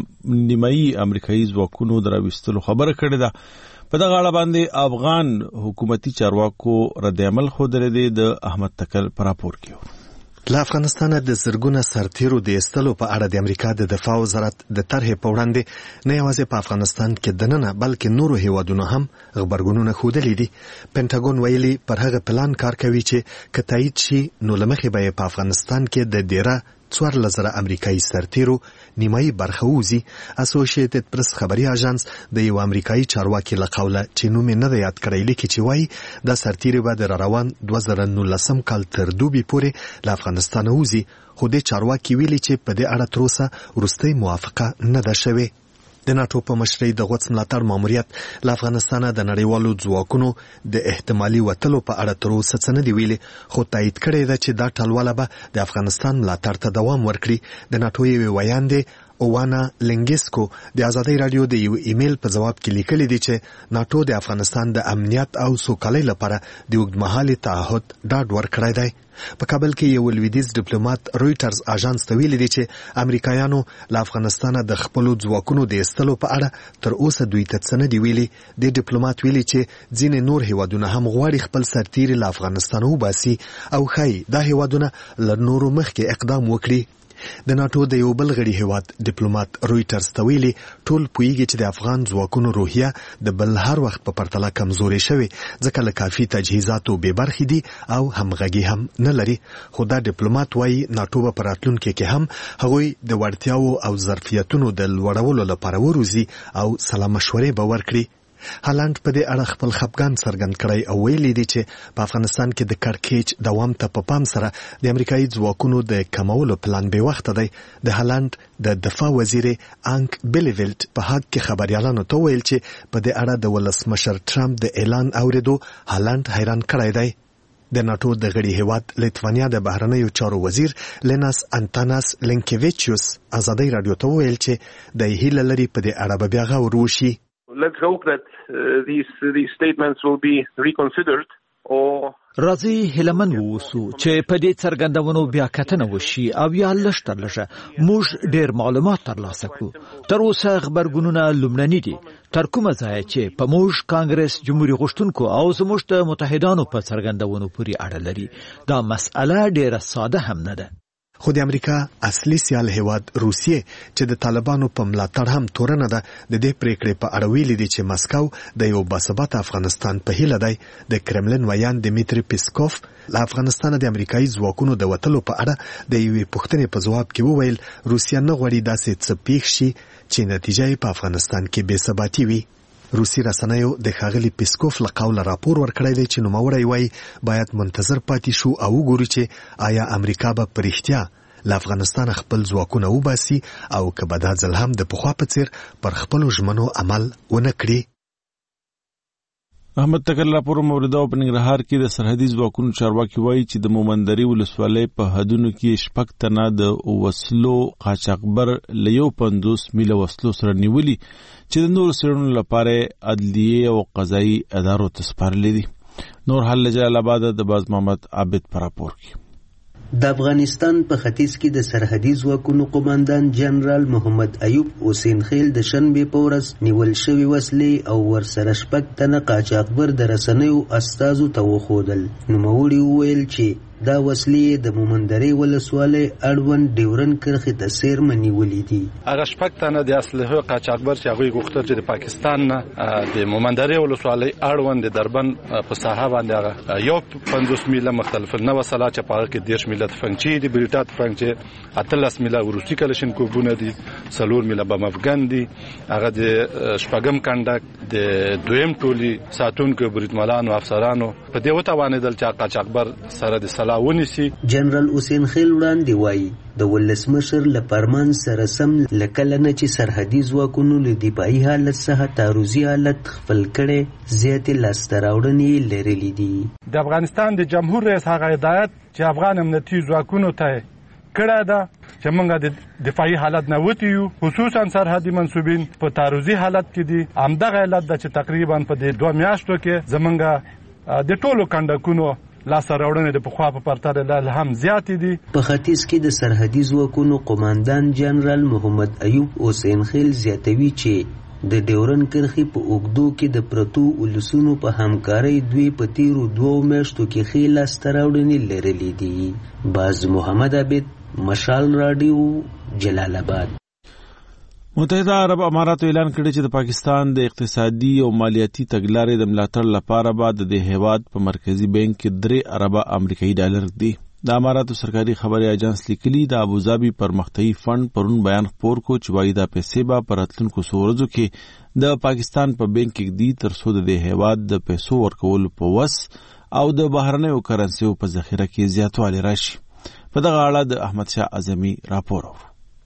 نیمایي امریکایي ځواکونو د راوستلو خبره کړې ده. په دغه اړه باندې افغان حکومتي چارواکو رد عمل ښودلی دی. د احمد تکل په راپور کې له افغانستانه د زرګونه سرتیرو د ایستلو په اړه د امریکا د دفاع وزارت د طرحې په وړاندې نه یوازې په افغانستان کې دننه بلکې نورو هیوادونو هم غبرګونونه ښودلي دي. پینټاګون ویلي پر هغه پلان کار کوي چې که تایید شي نو له مخې به یې په افغانستان کې د ډیره څوارلس زره امریکایي سرتیرو نیمایي برخه ووځي. اسوسییټډ پریس خبري اژانس د یو امریکایي چارواکي له قوله چې نوم یې نه دی یاد کړی لیکي چې وایي دا سرتیري به د روان دوه زره نولسم کال تر دوبي پورې له افغانستانه ووځي. خو دې چارواکي ویلي چې په دې اړه تر اوسه وروستۍ موافقه نه ده شوې. د ناتو په مشرۍ د غوڅ ملاتړ ماموریت له افغانستانه د نړیوالو ځواکونو د احتمالي وتلو په اړه تر اوسه څه نه دي ویلي، خو تایید کړی ده چې دا ټلواله به د افغانستان ملاتړ ته دوام ورکړي. د ناتو یوې ویاندې اوانا لنګسکو د ازادۍ رادیو د یو ایمیل په جواب کې لیکلي دي چې ناتو د افغانستان د امنیت او سوکالۍ لپاره د اوږدمهالي تعهد ډاډ ورکړی دی. په کابل کې یو لویدیځ ډیپلوماټ رويټرز اژانس ته ویلي دي چې امریکایانو له افغانستانه د خپلو ځواکونو د ایستلو په اړه تر اوسه دوی ته څه نه دي ویلي. د ډیپلوماټ ویلي چې ځینې نور هیوادونه هم غواړي خپل سرتیري له افغانستانه وباسي او ښایي دا هیوادونه له نورو مخکې اقدام وکړي. د ناتو د یو بل غړي هیواد ډیپلوماټ رويټرز ته ویلي ټول پوهیږي چې د افغان ځواکونو روحیه د بل هر وخت په پرتله کمزورې شوې ځکه له کافي تجهیزاتو بې برخې دي او همغږي هم نه لري. خو دا ډیپلوماټ وایي ناتو به په راتلونکي کې هم هغوی د وړتیاو او ظرفیتونو د لوړولو لپاره وروزي او سلا مشورې به ورکړي. هالند په دې اړه خپل خپګان څرګند کړی او ویلي دی چې په افغانستان کې د کړکېچ دوام ته په پام سره د امریکایي ځواکونو د کمولو پلان بې وخته دی. د هالند د دفاع وزیر انک بیلیویلټ په حق کې خبريالانو ته ویل چې په دې اړه د ولسمشر ټرمپ د اعلان اوریدو هالند حیران کړی دی. د ناتو د غړي هیواد لیتوانیا د بهرنیو چارو وزیر لیناس انټاناس لینکیویچیوس ازادۍ رادیو ته ویل چې د هیله لري په دې اړه به بیا غور وشي. Let's hope that uh, these uh, these statements will be reconsidered or راځي هلمن ووسو چې په دې څرګندونو بیا کتنه وشي او یا لږ تر لږه موږ ډېر معلومات ترلاسه کړو. تر اوسه خبرګونونه لومړني دي تر کومه ځایه چې په موږ کانګرس جمهوریت غوښتونکو او زموږ د متحدانو په څرګندونو پورې اړه لري. دا مسأله ډېره ساده هم نه ده. خو د امریکا اصلي سیال هیواد روسیې چې د طالبانو په ملاتړ هم تورنه ده د دې پریکړې په اړه ویلي دي چې مسکو د یو باثباته افغانستان په هیله دی. د کرملن ویان دمیتری پیسکوف له افغانستانه د امریکایي ځواکونو د وتلو په اړه د یوې پوښتنې په ځواب کې وویل روسیا نه غواړي داسې څه پیښ شي چې نتیجه یې په افغانستان کې بې ثباتي وي. روسي رسنیو د ښاغلي پیسکوف له قوله راپور ورکړی دی چې نوموړی وایي باید منتظر پاتې شو او وګورو چې آیا امریکا به په رښتیا له افغانستانه خپل ځواکونه وباسي او که به دا ځل هم د پخوا په څېر پر خپلو ژمنو عمل ونه کړي. احمد تکل راپور مورد او په ننګرهار کې د سرحدي ځواکونو چارواکي وایي چې د مومندري ولسوالۍ په حدونو کې شپږ تنه د وسلو قاچاقبر له یو پنځوس میله وسلو سره نیولي چې د نورو څېړنو لپاره عدلیې او قضایي ادارو ته سپارلي دي. نور حال له جلال آباد د باز محمد عابد په راپور کې. د افغانستان په ختیځ کې د سرحدي ځواکونو قوماندان جنرال محمد ایوب حسین خیل د شنبې په ورځ نیول شوي وسلې او ورسره شپږ تنه قاچاقبر د رسنیو استازو ته وښودل. نوموړي وویل چې دا وسلې د مومندرې ولسوالۍ اړوند ډیورن کرښې ته څیرمه نیولې دي. هغه شپږ تنه د اسلحو قاچاقبر چې هغوی غوښتل چې د پاکستان نه د مومندرې ولسوالۍ اړوند د دربن په ساحه باندې هغه یو پنځوس میله مختلف نه وسله چې په هغه کې دېرش میله تفنګچي دي، بریټا تفنګچي اتلس میله وروستي کلشینکوفونه دي، څلور میله بم افغان دي. هغه د شپږم کنډک د دویم ټولي ساتونکو بریدمنانو افسرانو په دې وتوانېدل چې قاچاقبر سره د سلا ونیسي. جنرال حسین خیل وړاندې وایي د ولسمشر له فرمان سره سم لکله نه چې سرحدي ځواکونو له دفاعي حالت څخه تعرضي حالت خپل کړي زیاتې لاسته راوړنې لرلې دي. د افغانستان د جمهور رئیس هغه هدایت چې افغان امنیتي ځواکونو ته کړه ده چې موږ د دفاعي حالت نه وتی یو، خصوصا سرحدي منسوبین په تعرضي حالت کې دي. همدغه علت ده چې تقریبا په دې دوه میاشتو کې زمونږ د ټولو کنډکونو لاسته راوړنې د پخوا په پرتله لا هم زیاتې دي. په ختیځ کې د سرحدي ځواکونو قوماندان جنرال محمد ایوب حسین خیل زیاتوي چې د ډیورن کرښې په اوږدو کې د پرتو ولسونو په همکارۍ دوی په تیرو دوو میاشتو کې ښې لاسته راوړنې لرلې دي. باز محمد عابد، مشال راډیو، جلال آباد. متحده عرب اماراتو اعلان کړی چې د پاکستان د اقتصادي او مالیاتي تګلارې د ملاتړ لپاره به د دې هیواد په مرکزی بانک کې درې اربه امریکایي ډالر دي. د اماراتو سرکاري خبري اژانس لیکلي د ابوظبي پرمختیايي فند پرون بیان خپور کو چې وايي دا پیسې به په راتلونکو څو ورځو کې د پاکستان په بانک کې دي تر څو د دې هیواد د پیسو ورکول په وس او د بهرنیو کرنسیو په ذخیره کې زیاتوالی راشي. په دغه اړه د احمد شاه اعظمي راپور اورو.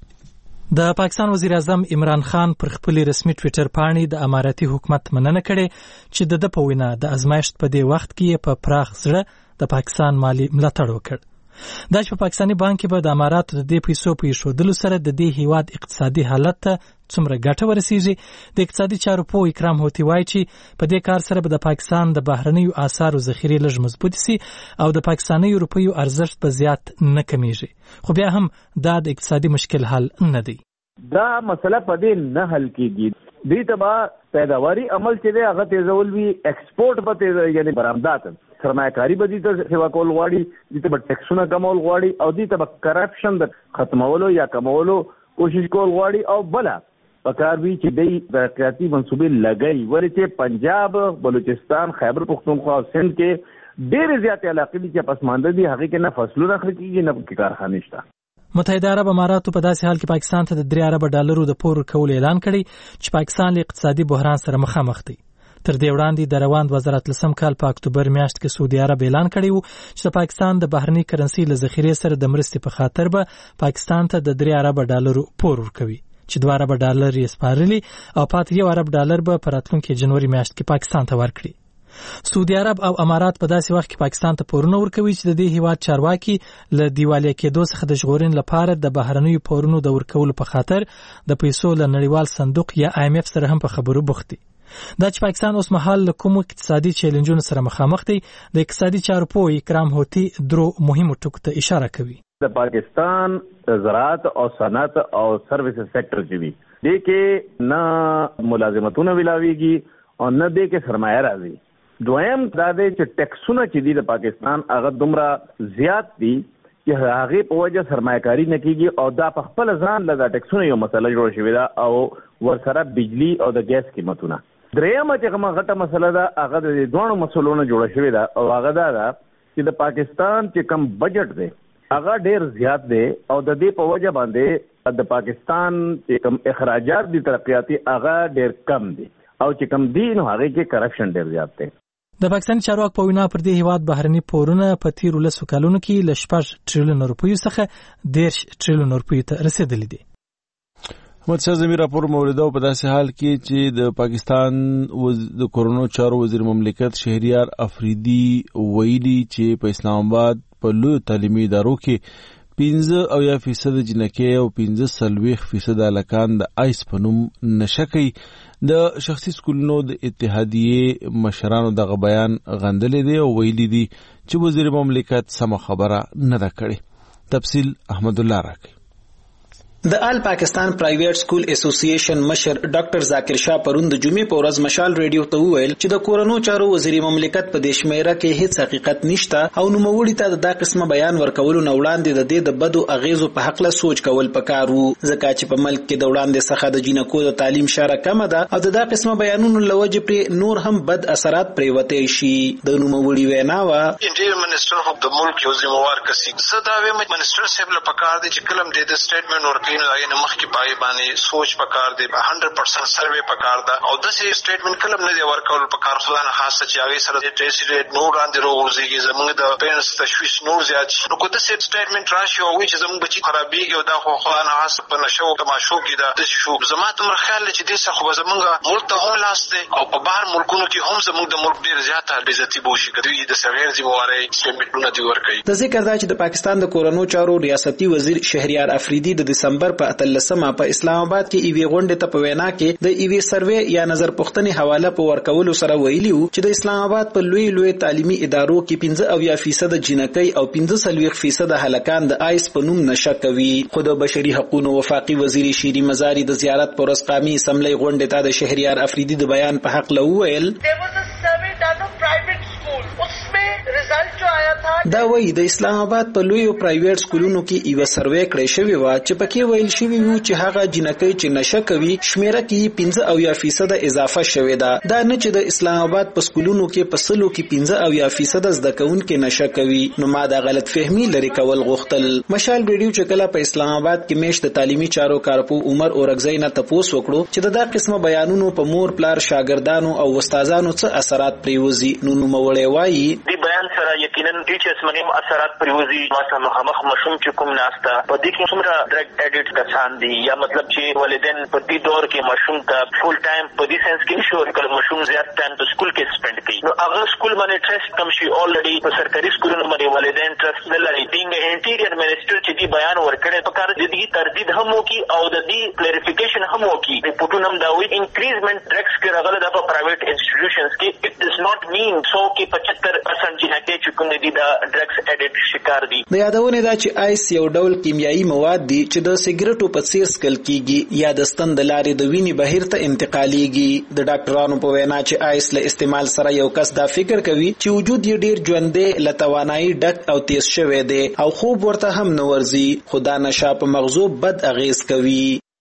د پاکستان وزیر اعظم عمران خان پر خپل رسمي ټوئیټر باندې د اماراتي حکومت مننه کړې چې د د په وینا د ازمایښت په دې وخت کې په پراخ زړه د پاکستان مالی ملاتړ وکړ. دا چې په پاکستاني بانک کې به د اماراتو د دې پیسو په ایښودلو سره د دې هیواد اقتصادي حالت ته څومره ګټه ورسیږي. د اقتصادي چارو پوه اکرام هوتي وایي چې په دې کار سره به د پاکستان د بهرنیو اسعارو ذخیرې لږ مضبوط سي او د پاکستاني روپیو ارزښت به زیات نه کمیږي. خو بیا هم دا د اقتصادي مشکل حل نه دی. دا مسله په دې نه حل کیږي. دې ته به پیداواري عمل چې دی هغه تیزول وي، ایکسپورټ به تیز یعنی برآمدات سرمایه‌کاري به دې ته سیوا کول غواړي، دې ته به ټیکسونه کمول غواړي او دې ته به کرپشن د ختمولو یا کمولو کوشش کول غواړي. او بله پکار وي چې دې ترقیاتي منصوبې لګوي ولې چې پنجاب، بلوچستان، خیبر پختونخوا او سند کې ډېرې زیاتې علاقې دي چې پسمانده دي، هغې کې نه فصلونه اخلي کېږي نه پکې کارخانې شته. متحده عرب اماراتو په داسې حال کې پاکستان ته د درې اربه ډالرو د پور ورکولو اعلان کړی چې پاکستان له اقتصادي بحران سره مخامخ دی. تر دې وړاندې د روان دوه زره اتلسم کال په اکتوبر میاشت کې سعودي عرب اعلان کړی و چې د پاکستان د بهرني کرنسي له ذخیرې سره د مرستې په خاطر به پاکستان ته د درې اربه ډالرو پور ورکوي چې دوه اربه ډالر یې سپارلي او پاتې یو ارب ډالر به په راتلونکي جنوري میاشت کې پاکستان ته ورکړي. سعودي عرب او امارات په داسې وخت کې پاکستان ته پورونه ورکوي چې د دې هیواد چارواکي له دیوالیا کېدو څخه د ژغورنې لپاره د بهرنیو پورونو د ورکولو په خاطر د پیسو له نړیوال صندوق یا آی ایم اف سره هم په خبرو بوخت دي. دا چې پاکستان اوس مهال له کومو اقتصادي چیلنجونو سره مخامخ دی، د اقتصادي چارو پوه اکرام هوتي درو مهمو ټکو ته اشاره کوي. د پاکستان زراعت او صنعت او سروسز سیکټر چې وي دې کې نه ملازمتونه ویلاویږي او نه دې کې سرمایه راځي. دویم دا دی چې ټیکسونه چې دي د پاکستان هغه دومره زیات دي چې هغې په وجه سرمایه‌کاري نه کېږي او دا په خپل ځان له دا ټیکسونه یو مسله جوړه شوې ده او ورسره بجلی او د ګیس قیمتونه. درېیمه چې کومه غټه مسله ده هغه د دواړو مسلو نه جوړه شوې ده او هغه دا ده چې د پاکستان چې کم بجټ دی هغه ډېر زیات دی او د دې په وجه باندې د پاکستان چې کم اخراجات دي ترقیاتي هغه ډېر کم دي او چې کم دي نو هغې کې کرپشن ډېر زیات دی. د پاکستان چارواکو په وینا پر دې هیواد بهرني پورونه په تیرو لسو کلونو کې له شپږ ټریلیون روپیو څخه دېرش ټریلیون روپیو ته رسېدلي دي. احمد شاه اعظمي راپور موریده په داسې حال کې چې د پاکستان د کورونو چارو وزیر مملکت شهریار افریدي ویلي چې په اسلام آباد په لویو تعلیمي ادارو کې پنځه او یا فیصد جنکې او پنځه څلوېښت فیصد هلکان د آیس په نوم نشه کوي. د شخصي سکولونو د اتحادیې مشرانو دغه بیان غندلی دی او ویلي دي چې وزیر مملکت سمه خبره نه ده کړې. تفصیل احمد الله راکړي. د آل پاکستان پرایویټ سکول اسوسییشن مشر ډاکټر ذاکر شاه پرون د جمعې په ورځ مشال ریډیو ته وویل چې د کورونو چارو وزیر مملکت په دې شمیره کې هیڅ حقیقت نشته او نوموړي ته د قسمه بیان ورکولو نه وړاندې د دې د بدو اغیزو په حق له سوچ کول پکار وو ځکه چې په ملک کې د وړاندې څخه د جینکو د تعلیم شاره کمه ده او د دا قسمه بیانونو لوجه پر نور هم بد اثرات پریوتې شي د نوموړي وینا وا انټیریر منسٹر of the ملک یو ذمہوار کسي صداوي منسٹر صاحب له پکار دي چې کلم دې د سټیټمنټ ورکړي نو هغه نه مخکې پای باندې سوچ پکار دی هنډرډ پرسنټ سروې پکار ده او د سې سټیټمنټ کلم نه دی ورکول پکار خو نه خاصه چې هغه سره د ټیسټ ریټ نور باندې روزيږي زموږ د پیرنټس تشویش نور زیات شي نو کو د سې سټیټمنټ راشي او چې زموږ بچي خرابېږي او دا خو خو نه خاصه په نشو تماشو کې دا د شو زمات مر خیال چې دې څه خو زموږ ملک ته هم لاس دی او په بهر ملکونو کې هم زموږ د ملک ډیر زیاته بیزتی بوشي کوي د سغیر ذمہواري سټیټمنټونه دی ورکړي د ذکر دا چې د پاکستان د کورونو چارو ریاستي وزیر شهریار افریدي د دسمبر په اتلسمه په اسلام آباد کې ایوی غونډه ته په وینا کې د ایوی سروې یا نظر پوښتنې حواله په ورکولو سره ویلیو چې د اسلام آباد په لوی لوی تعلیمي ادارو کې پنځه اویا فیصد جنکۍ او پنځه سلويخ فیصد هلکان د آیس په نوم نشه کوي خو د بشري حقوقو وفاقي وزیر شيري مزاري د زیارت پر ورځ قامي اسمبلی غونډه ته د شهریار افریدي د بیان په حق لوویل دا وایي د اسلام آباد په لوی او پرایویټ سکولونو کې ایو سروې کړې شوی و چې پکې ویل شوی و چې هغه جنکۍ چې نشه کوي شمیره کې پنځه اویا فیصد اضافه شوی ده دا نه چې د اسلام آباد په سکولونو کې په سلو کې پنځه اویا فیصد زده کوونکي نشه کوي نو ما دا غلط فهمي لري کول غوښتل مشال ریډیو چې کله په اسلام آباد کې میشت تعلیمي چارو کارپو عمر اورګزی نه تاسو وکړو چې دا قسمه بیانونو په مور پلار شاګردانو او استادانو څه اثرات پریوزي نو نو مولې وایي دی بیان سره یقینا ټیچرز باندې اثرات پریوزي ما سره مخامخ مشوم چې کوم ناستا په دې کې څومره ډرګ ایډیټ کسان دي یا مطلب چې والدین په دې دور کې مشوم ته فول ټایم په دې سنس کې شو کله مشوم زیات ټایم په سکول کې سپند کوي نو هغه سکول باندې ټرست کم شي اولریډي په سرکاري سکولونو باندې والدین ټرست نه لري دینګ انټیریر منسٹر چې دی بیان ورکړي په کار دي تردید هم وکي او د دې کلیریفیکیشن هم وکي ریپورټونه هم دا وایي انکریزمنٹ ډرګز کې راغله د پرایویټ انسټیټیوشنز کې اټ ډز ناٹ مین سو کې پچهتر پرسنټ جنکۍ چې کوم دي دا ډرګز ایډیټ شکار دي د یادونه دا چې آیس یو ډول کیمیاوي مواد دي چې د سیګریټو په څیر سکل کیږي یا د ستن د لارې د وینې بهیر ته انتقالېږي د ډاکټرانو په وینا چې آیس له استعمال سره یو کس دا فکر کوي چې وجود یې ډیر ژوندې لتوانایي ډک او تیز شوی دی او خوب ورته هم نه ورځي خدا نشه په مغزو بد اغیز کوي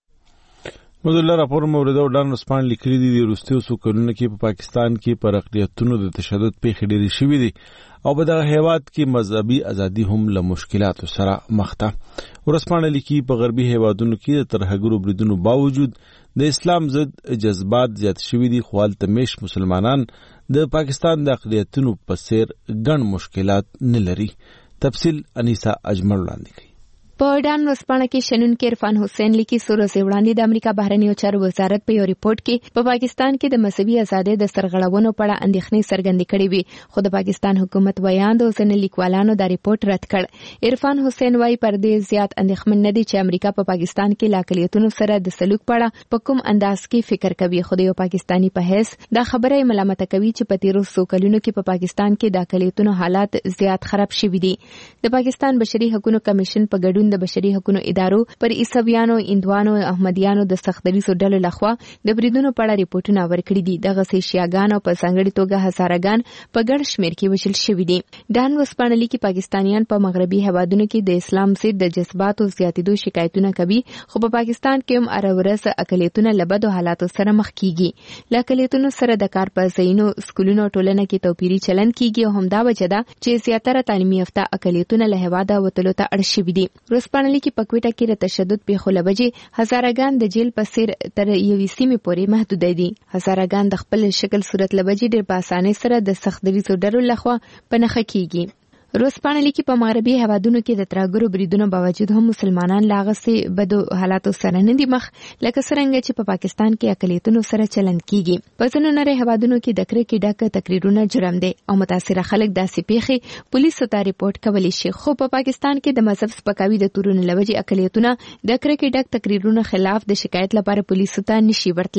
مدله راپور مورد او ډان رسپان لیکلي دي د روستیو سکولونو کې په پاکستان کې پر اقلیتونو د تشدد پیښې ډېرې شوې دي او په دغه هیواد کې مذهبي ازادي هم له مشکلاتو سره مخ ده ورسپانه لیکي په غربي هیوادونو کې د ترهګرو بریدونو باوجود د اسلام ضد جذبات زیات شوي دي خو هلته میش مسلمانان د پاکستان د اقلیتونو په څیر ګڼ مشکلات نه لري تفصیل انیسا اجمل وړاندې کوي په ډان ورځپاڼه کې شنونکي عرفان حسین لیکي څو ورځې وړاندې د امریکا بهرنیو چارو وزارت په یو ریپورت کې په پاکستان کې د مذهبي ازادۍ د سرغړونو په اړه اندېښنې څرګندې کړې وي خو د پاکستان حکومت ویاند او ځینې لیکوالانو دا ریپورت رد کړ عرفان حسین وايي پر دې زیات اندېښمن نه دي چې امریکا په پاکستان کې له اقلیتونو سره د سلوک په اړه په کوم انداز کې فکر کوي خو د یو پاکستاني په حیث دا خبره یې ملامت کوي چې په تیرو څو کلونو کې په پاکستان کې د اقلیتونو حالات زیات خراب شوي دي د پاکستان بشري حقوقو کمیشن په ګډون د بشري حقوقو ادارو پر عیسویانو هندوانو احمدیانو د سختدریسو ډلو لخوا د بریدونو په اړه ریپورتونه ورکړي دي دغه سي شیعاګان او په ځانګړي توګه هزارهګان په ګډ شمېر کې وژل شوي دي ډان ورځپاڼه لیکي پاکستانیان په مغربي هیوادونو کې د اسلام ضد د جذباتو زیاتېدو شکایتونه کوي خو په پاکستان کې هم هره ورځ اقلیتونه له بدو حالاتو سره مخ کیږي له اقلیتونو سره د کار په ځایونو سکولونو ټولنه کې توپیري چلند کیږي او همدا وجه ده چې زیاتره تعلیمي یافته اقلیتونه له هیواده وتلو ته اړ شوي دي ورځپاڼه لیکي په کوټه کې د تشدد پیښو له وجې هزارهګان د جیل په څیر تر یوې سیمې پورې محدود دي هزارهګان د خپل شکل صورت له وجې ډېر په اسانۍ سره د سختدریسو ډلو لخوا په نښه کیږي ورځپاڼه لیکي په مغربي هیوادونو کې د ترهګرو بریدونو باوجود هم مسلمانان لا هغسې بدو حالاتو سره نه دي مخ لکه څرنګه چې په پاکستان کې اقلیتونو سره چلند کیږي په ځینو نورو هیوادونو کې د کرکې ډک تقریرونه جرم دي او متاثره خلک داسې پیښې پولیسو ته ریپورت کولی شي خو په پاکستان کې د مذهب سپکاوي د تورونو له وجې اقلیتونه د کرکې ډک تقریرونو خلاف د شکایت لپاره پولیسو ته نشي ورتللی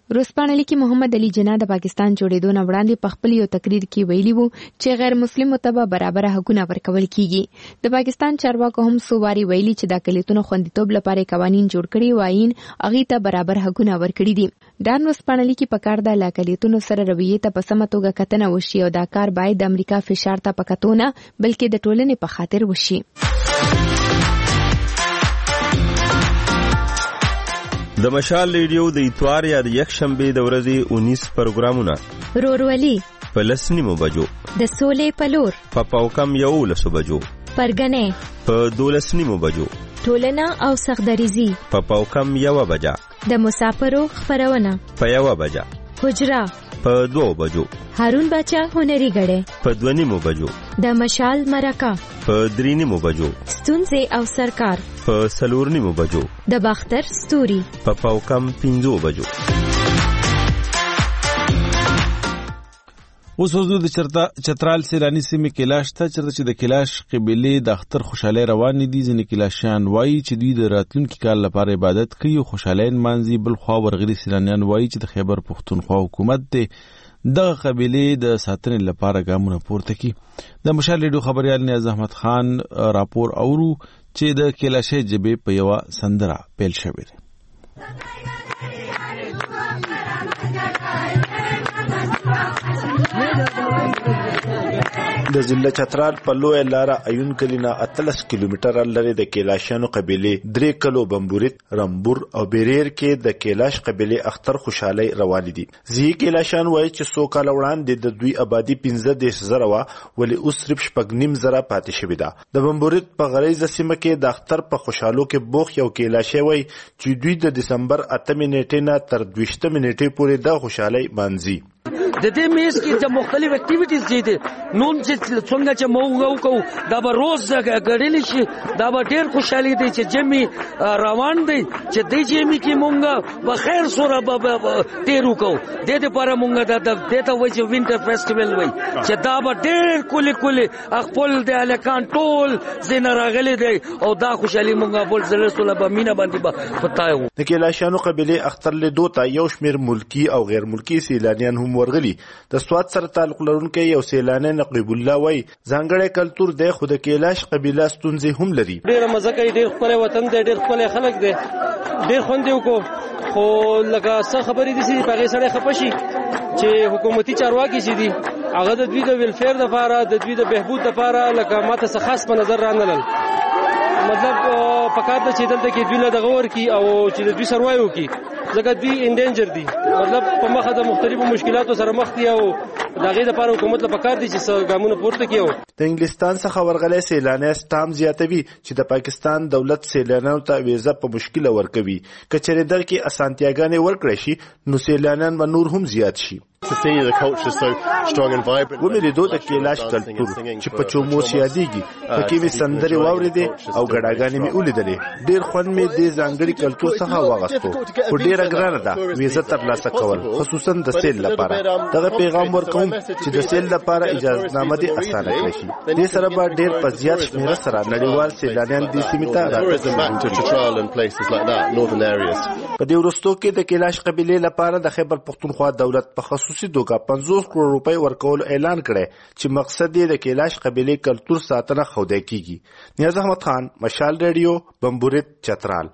روسپاڼه لیکي محمد علي جناح د پاکستان جوړېدو نه وړاندې په خپل یو تقریر کې ویلي وو چې غیر مسلمو ته به برابر حقونه ورکول کیږي. د پاکستان چارواکو هم څو واري ویلي چې د اقلیتونو خوندیتوب لپاره قوانین جوړ کړي وایي هغه ته برابر حقونه ورکړي دي. دا روسپاڼه لیکي پکار د اقلیتونو سره رویې ته په سمه توګه کتنه وشي او دا کار باید د امریکا فشار ته پکاتونه بلکې د ټولنې په خاطر وشي. د مشال ریډیو د اتوار یا د یک شنبه د ورځې انیس پروګرامونه رورولي په لسنیمو بجو، د سولې پلور په پاوکم یو لسو بجو، پرګنې په دولسنیمو بجو، ټولنه او سخدریزي په پاوکم یو بجا، د مسافرو خبرونه په یو بجا، حجرا په دوه بجو، هارون بچا هنري غړې په دونیمو بجو، د مشال مرکه په درینیمو بجو، ستونزې او سرکار په سلورنیمو بجو، د باختر ستوري په پاوکم پینځو بجو. اوس وزو د چترال سیلانی سیمې کلاش ته چرته چې د کلاش قبیلې د اختر خوشاله روان دي. ځینې کلاشیان وایي چې دوی د راتلونکي کال لپاره عبادت کوي او خوشاله مانځي. بل خوا ورغلي سیلانیان وایي چې د خیبر پښتونخوا حکومت دی دغه قبیلې د ساتنې لپاره ګامونه پورته کړي. د مشال ریډیو خبريال نیاز احمد خان راپور اورو چې د کلاشې جبې په یو سندره پیل شوی دی. د ضلع چترال په لوی لاره ایون کلینا اتلس کیلومتره لري د کیلاشانو قبیله درې کلو بمبورت رمبور او بیریر کې د کیلاش قبیله اختر خوشحالي روان دي. زی کیلاشان وایي چې سو کال وړاندې د دوی آبادی پنځه دیش زره وا ولې اوس صرف شپږ نیم زره پاتې شوی ده. د بمبورت په غریزه سیمه کې د اختر په خوشحالو کې بوخ یو کیلاشي وایي چې دوی د دسمبر اتمه نیټه نه تر دویشتمه نیټه پورې د خوشحالي مانځي. د دې میز کې د مختلف اکټیویټیز دي نون چې څنګه چې موږ وکړو دا به روز غړېلی شي دا به ډېر خوشحالي دی چې جمی روان دی چې دې جمی کې موږ به خیر سره به تیر وکړو. د دې لپاره موږ د دې ته وایي چې وینټر فیسټیوال وایي چې دا به ډېر کلی کلی خپل د الکان ټول ځینې راغلي دی او دا خوشحالي موږ بل زړه سره به مینه باندې به پتاو. د کیلاشانو قبیله اختر له دوه تا یو شمیر ملکی او غیر ملکی سیلانیان هم ورغلي. د سواد سره تعلق لرونکي یو سیلانی نقیب الله وای ځانګړی کلتور دی خو د کیلاش قبیله ستونزې هم لري. ډېر مزه کوي ډېر خپل وطن دی ډېر خپل خلک دی ډېر خوند یو کو خو لکه څه خبرې دي چې په هغه سره خپشي چې حکومتي چارواکي چې دي هغه د دوی د ویلفیر لپاره د دوی د بهبود لپاره لکه ماته څه خاص په نظر رانلل مطلب پکار د چې دلته کې دوی له دغه ورکی او چې د دوی سروایو کې ځکه دوی انډینجر دي مطلب په مخه د مختلفو مشکلاتو سره مخ دي او دغه لپاره حکومت له پکار دي چې ګامونه پورته کړي. د انګلستان څخه ورغلي سیلانیان ستام زیاتوي چې د پاکستان دولت سیلانیانو ته ویزه په مشکل ورکوي. کچېره در کې اسانتیاګانې ورکړي شي نو سیلانیان به نور هم زیات شي. To see the culture so strong and vibrant. ومې لیدو د کیلاش کلتور چې په چوموس یادېږي پکې مې سندرې واورېدې او ګډاګانې مې ولیدلې. ډېر خوند مې دې ځانګړي کلتور څخه واغستو خو ډېره ګرانه ده ویزه ترلاسه کول خصوصا د سیل لپاره. دغه پیغام ورکوم چې د سیل لپاره اجازهنامه دې اسانه کړي شي. دې سره به ډېر په زیات شمېره سره نړیوال سیلانیان دې سیمې ته راتللی. په دې وروستو کې د کیلاش قبیلې لپاره د خیبر پښتونخوا دولت په خصوصي توګه پنځوس کروڑ روپۍ ورکول اعلان کړی چې مقصد یې د کیلاش قبیلې کلتور ساتنه خوده کیږي. نیاز احمد خان مشال ریډیو بمبورت چترال.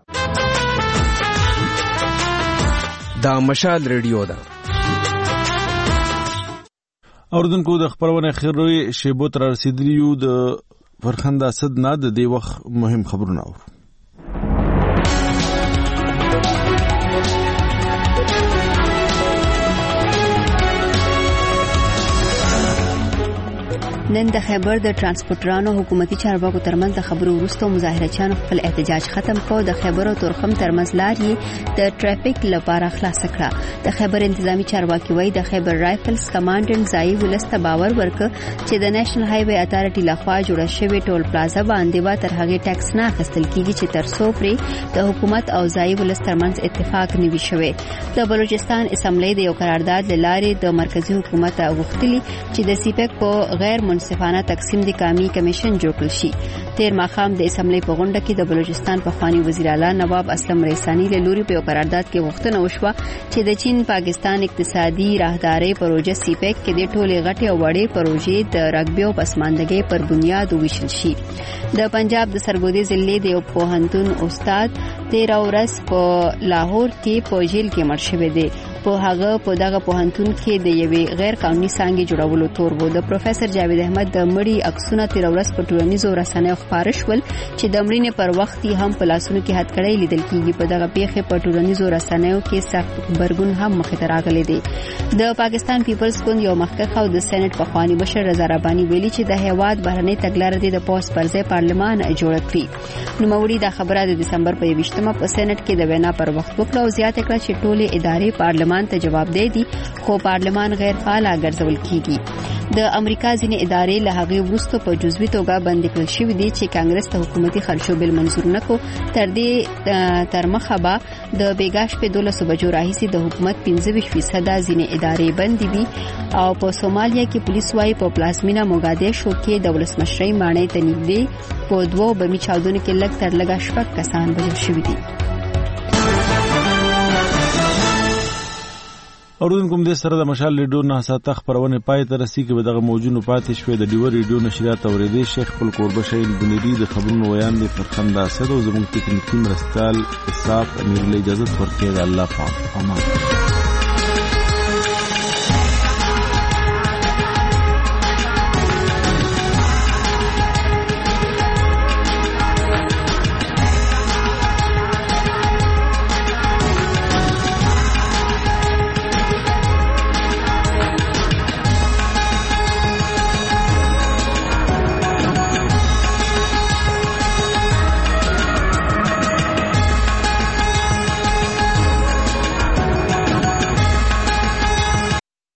دا مشال ریډیو ده. اوردونکو د خبرونه خیروي شیبو تر رسیدلیو د فرخنده صد نه د دې وخت مهم خبرونه اورو. نن د خیبر د ترانسپورټرانو حکومتي چارواکو ترمنځ د خبرو وروسته مظاهرچیانو خپل احتجاج ختم کړ. د خیبر او تورخم ترمنځ لار یې د ټریفیک لپاره خلاص کړه. د خیبر انتظامی چارواکي وایي د خیبر رایفلز کمانډنټ ځای ولسته باور ورکړ چې د نېشنل های وی اتارټي لخوا جوړه شوې ټول پلازا باندې به تر هغه ټیکس نه اخیستل کیږي چې تر څو پرې د حکومت او ځای ولس ترمنځ اتفاق نه وي شوی. د بلوچستان اسمبلی د یو قرارداد لارې د مرکزی حکومت غوښتلي چې د سیپک په غیر منصفانه تقسیم د قومي کمیشن جوړ کړ شي. تیر ماښام د اسمبلی په غونډه کې د بلوچستان پخوانی وزیر اعلی نواب اسلم ریسانی له لوري په قرارداد کې غوښتنه وشوه چې د چین پاکستان اقتصادي راهداري پروژه سی پیک کې د ټولې غټې او وړې پروژې د رګبي او پسماندګۍ پر بنیاد وویشل شي. د پنجاب د سرګودي ضلع د یو پوهنتون استاد تیر ورځ په لاهور کې په جیل کې مړ شوی دی. په هغه په دغه پوهنتون کې د یوې غیر قانوني څانګې جوړولو تور و. د پروفیسور جاوید احمد د مړي عکسونه تیر ورځ په ټولنیزو رسنیو خپاره شول چې د مړینې پر وخت هم په لاسونو کې هتکړۍ لیدل کیږي. په دغه پیښه په ټولنیزو رسنیو کې سخت خبرګون هم مخې ته راغلی دی. د پاکستان پیپلز ګوند یو مخکښ او د سېنات پخوانی مشر رضا رباني ویلي چې د هیواد بهرنۍ تګلارې د پوس پر ځای پارلمان جوړ کړی. نوموړي د خبره د دسمبر په یویشتمه په سېنات کې د وینا پر وخت وکړه او زیاته کړه چې ټولې ادارې پارلمان ته جواب دی دي خو پارلمان غیر فعال ګرځول کیږي. د امریکا ځینې ادارې له هغه وروسته په جزوي توګه بند کړل شوې دي چې کانګرس ته حکومتي خرچو بل منزور نکو. تر دې تر مخه به د بیګاش په دولسو بجو راهیسي د حکومت پنځه ویشت فیصد ځینې ادارې بند دي او په سومالیا کې پولیس وايي په پلازمینا موګادیشو کې د ولسمشرۍ ماڼۍ ته نږدې په دوو بمي چاودنو کې لږ تر لږه شپږ کسان وژل شوي دي. اوردونکو د سره د مشال ریډیو نه ساته خبرونه پای ته رسیدي کې به دغه موجونو پاتې شوې د ډیو ریډیو نشریات اوریدي شیخ خپل قربه شین بنيري د خبرونو ویان دي فرخنده اسد او زموږ ټیکنیکی مرستال حساب امیر له اجازه ورکړي. الله پاک امان.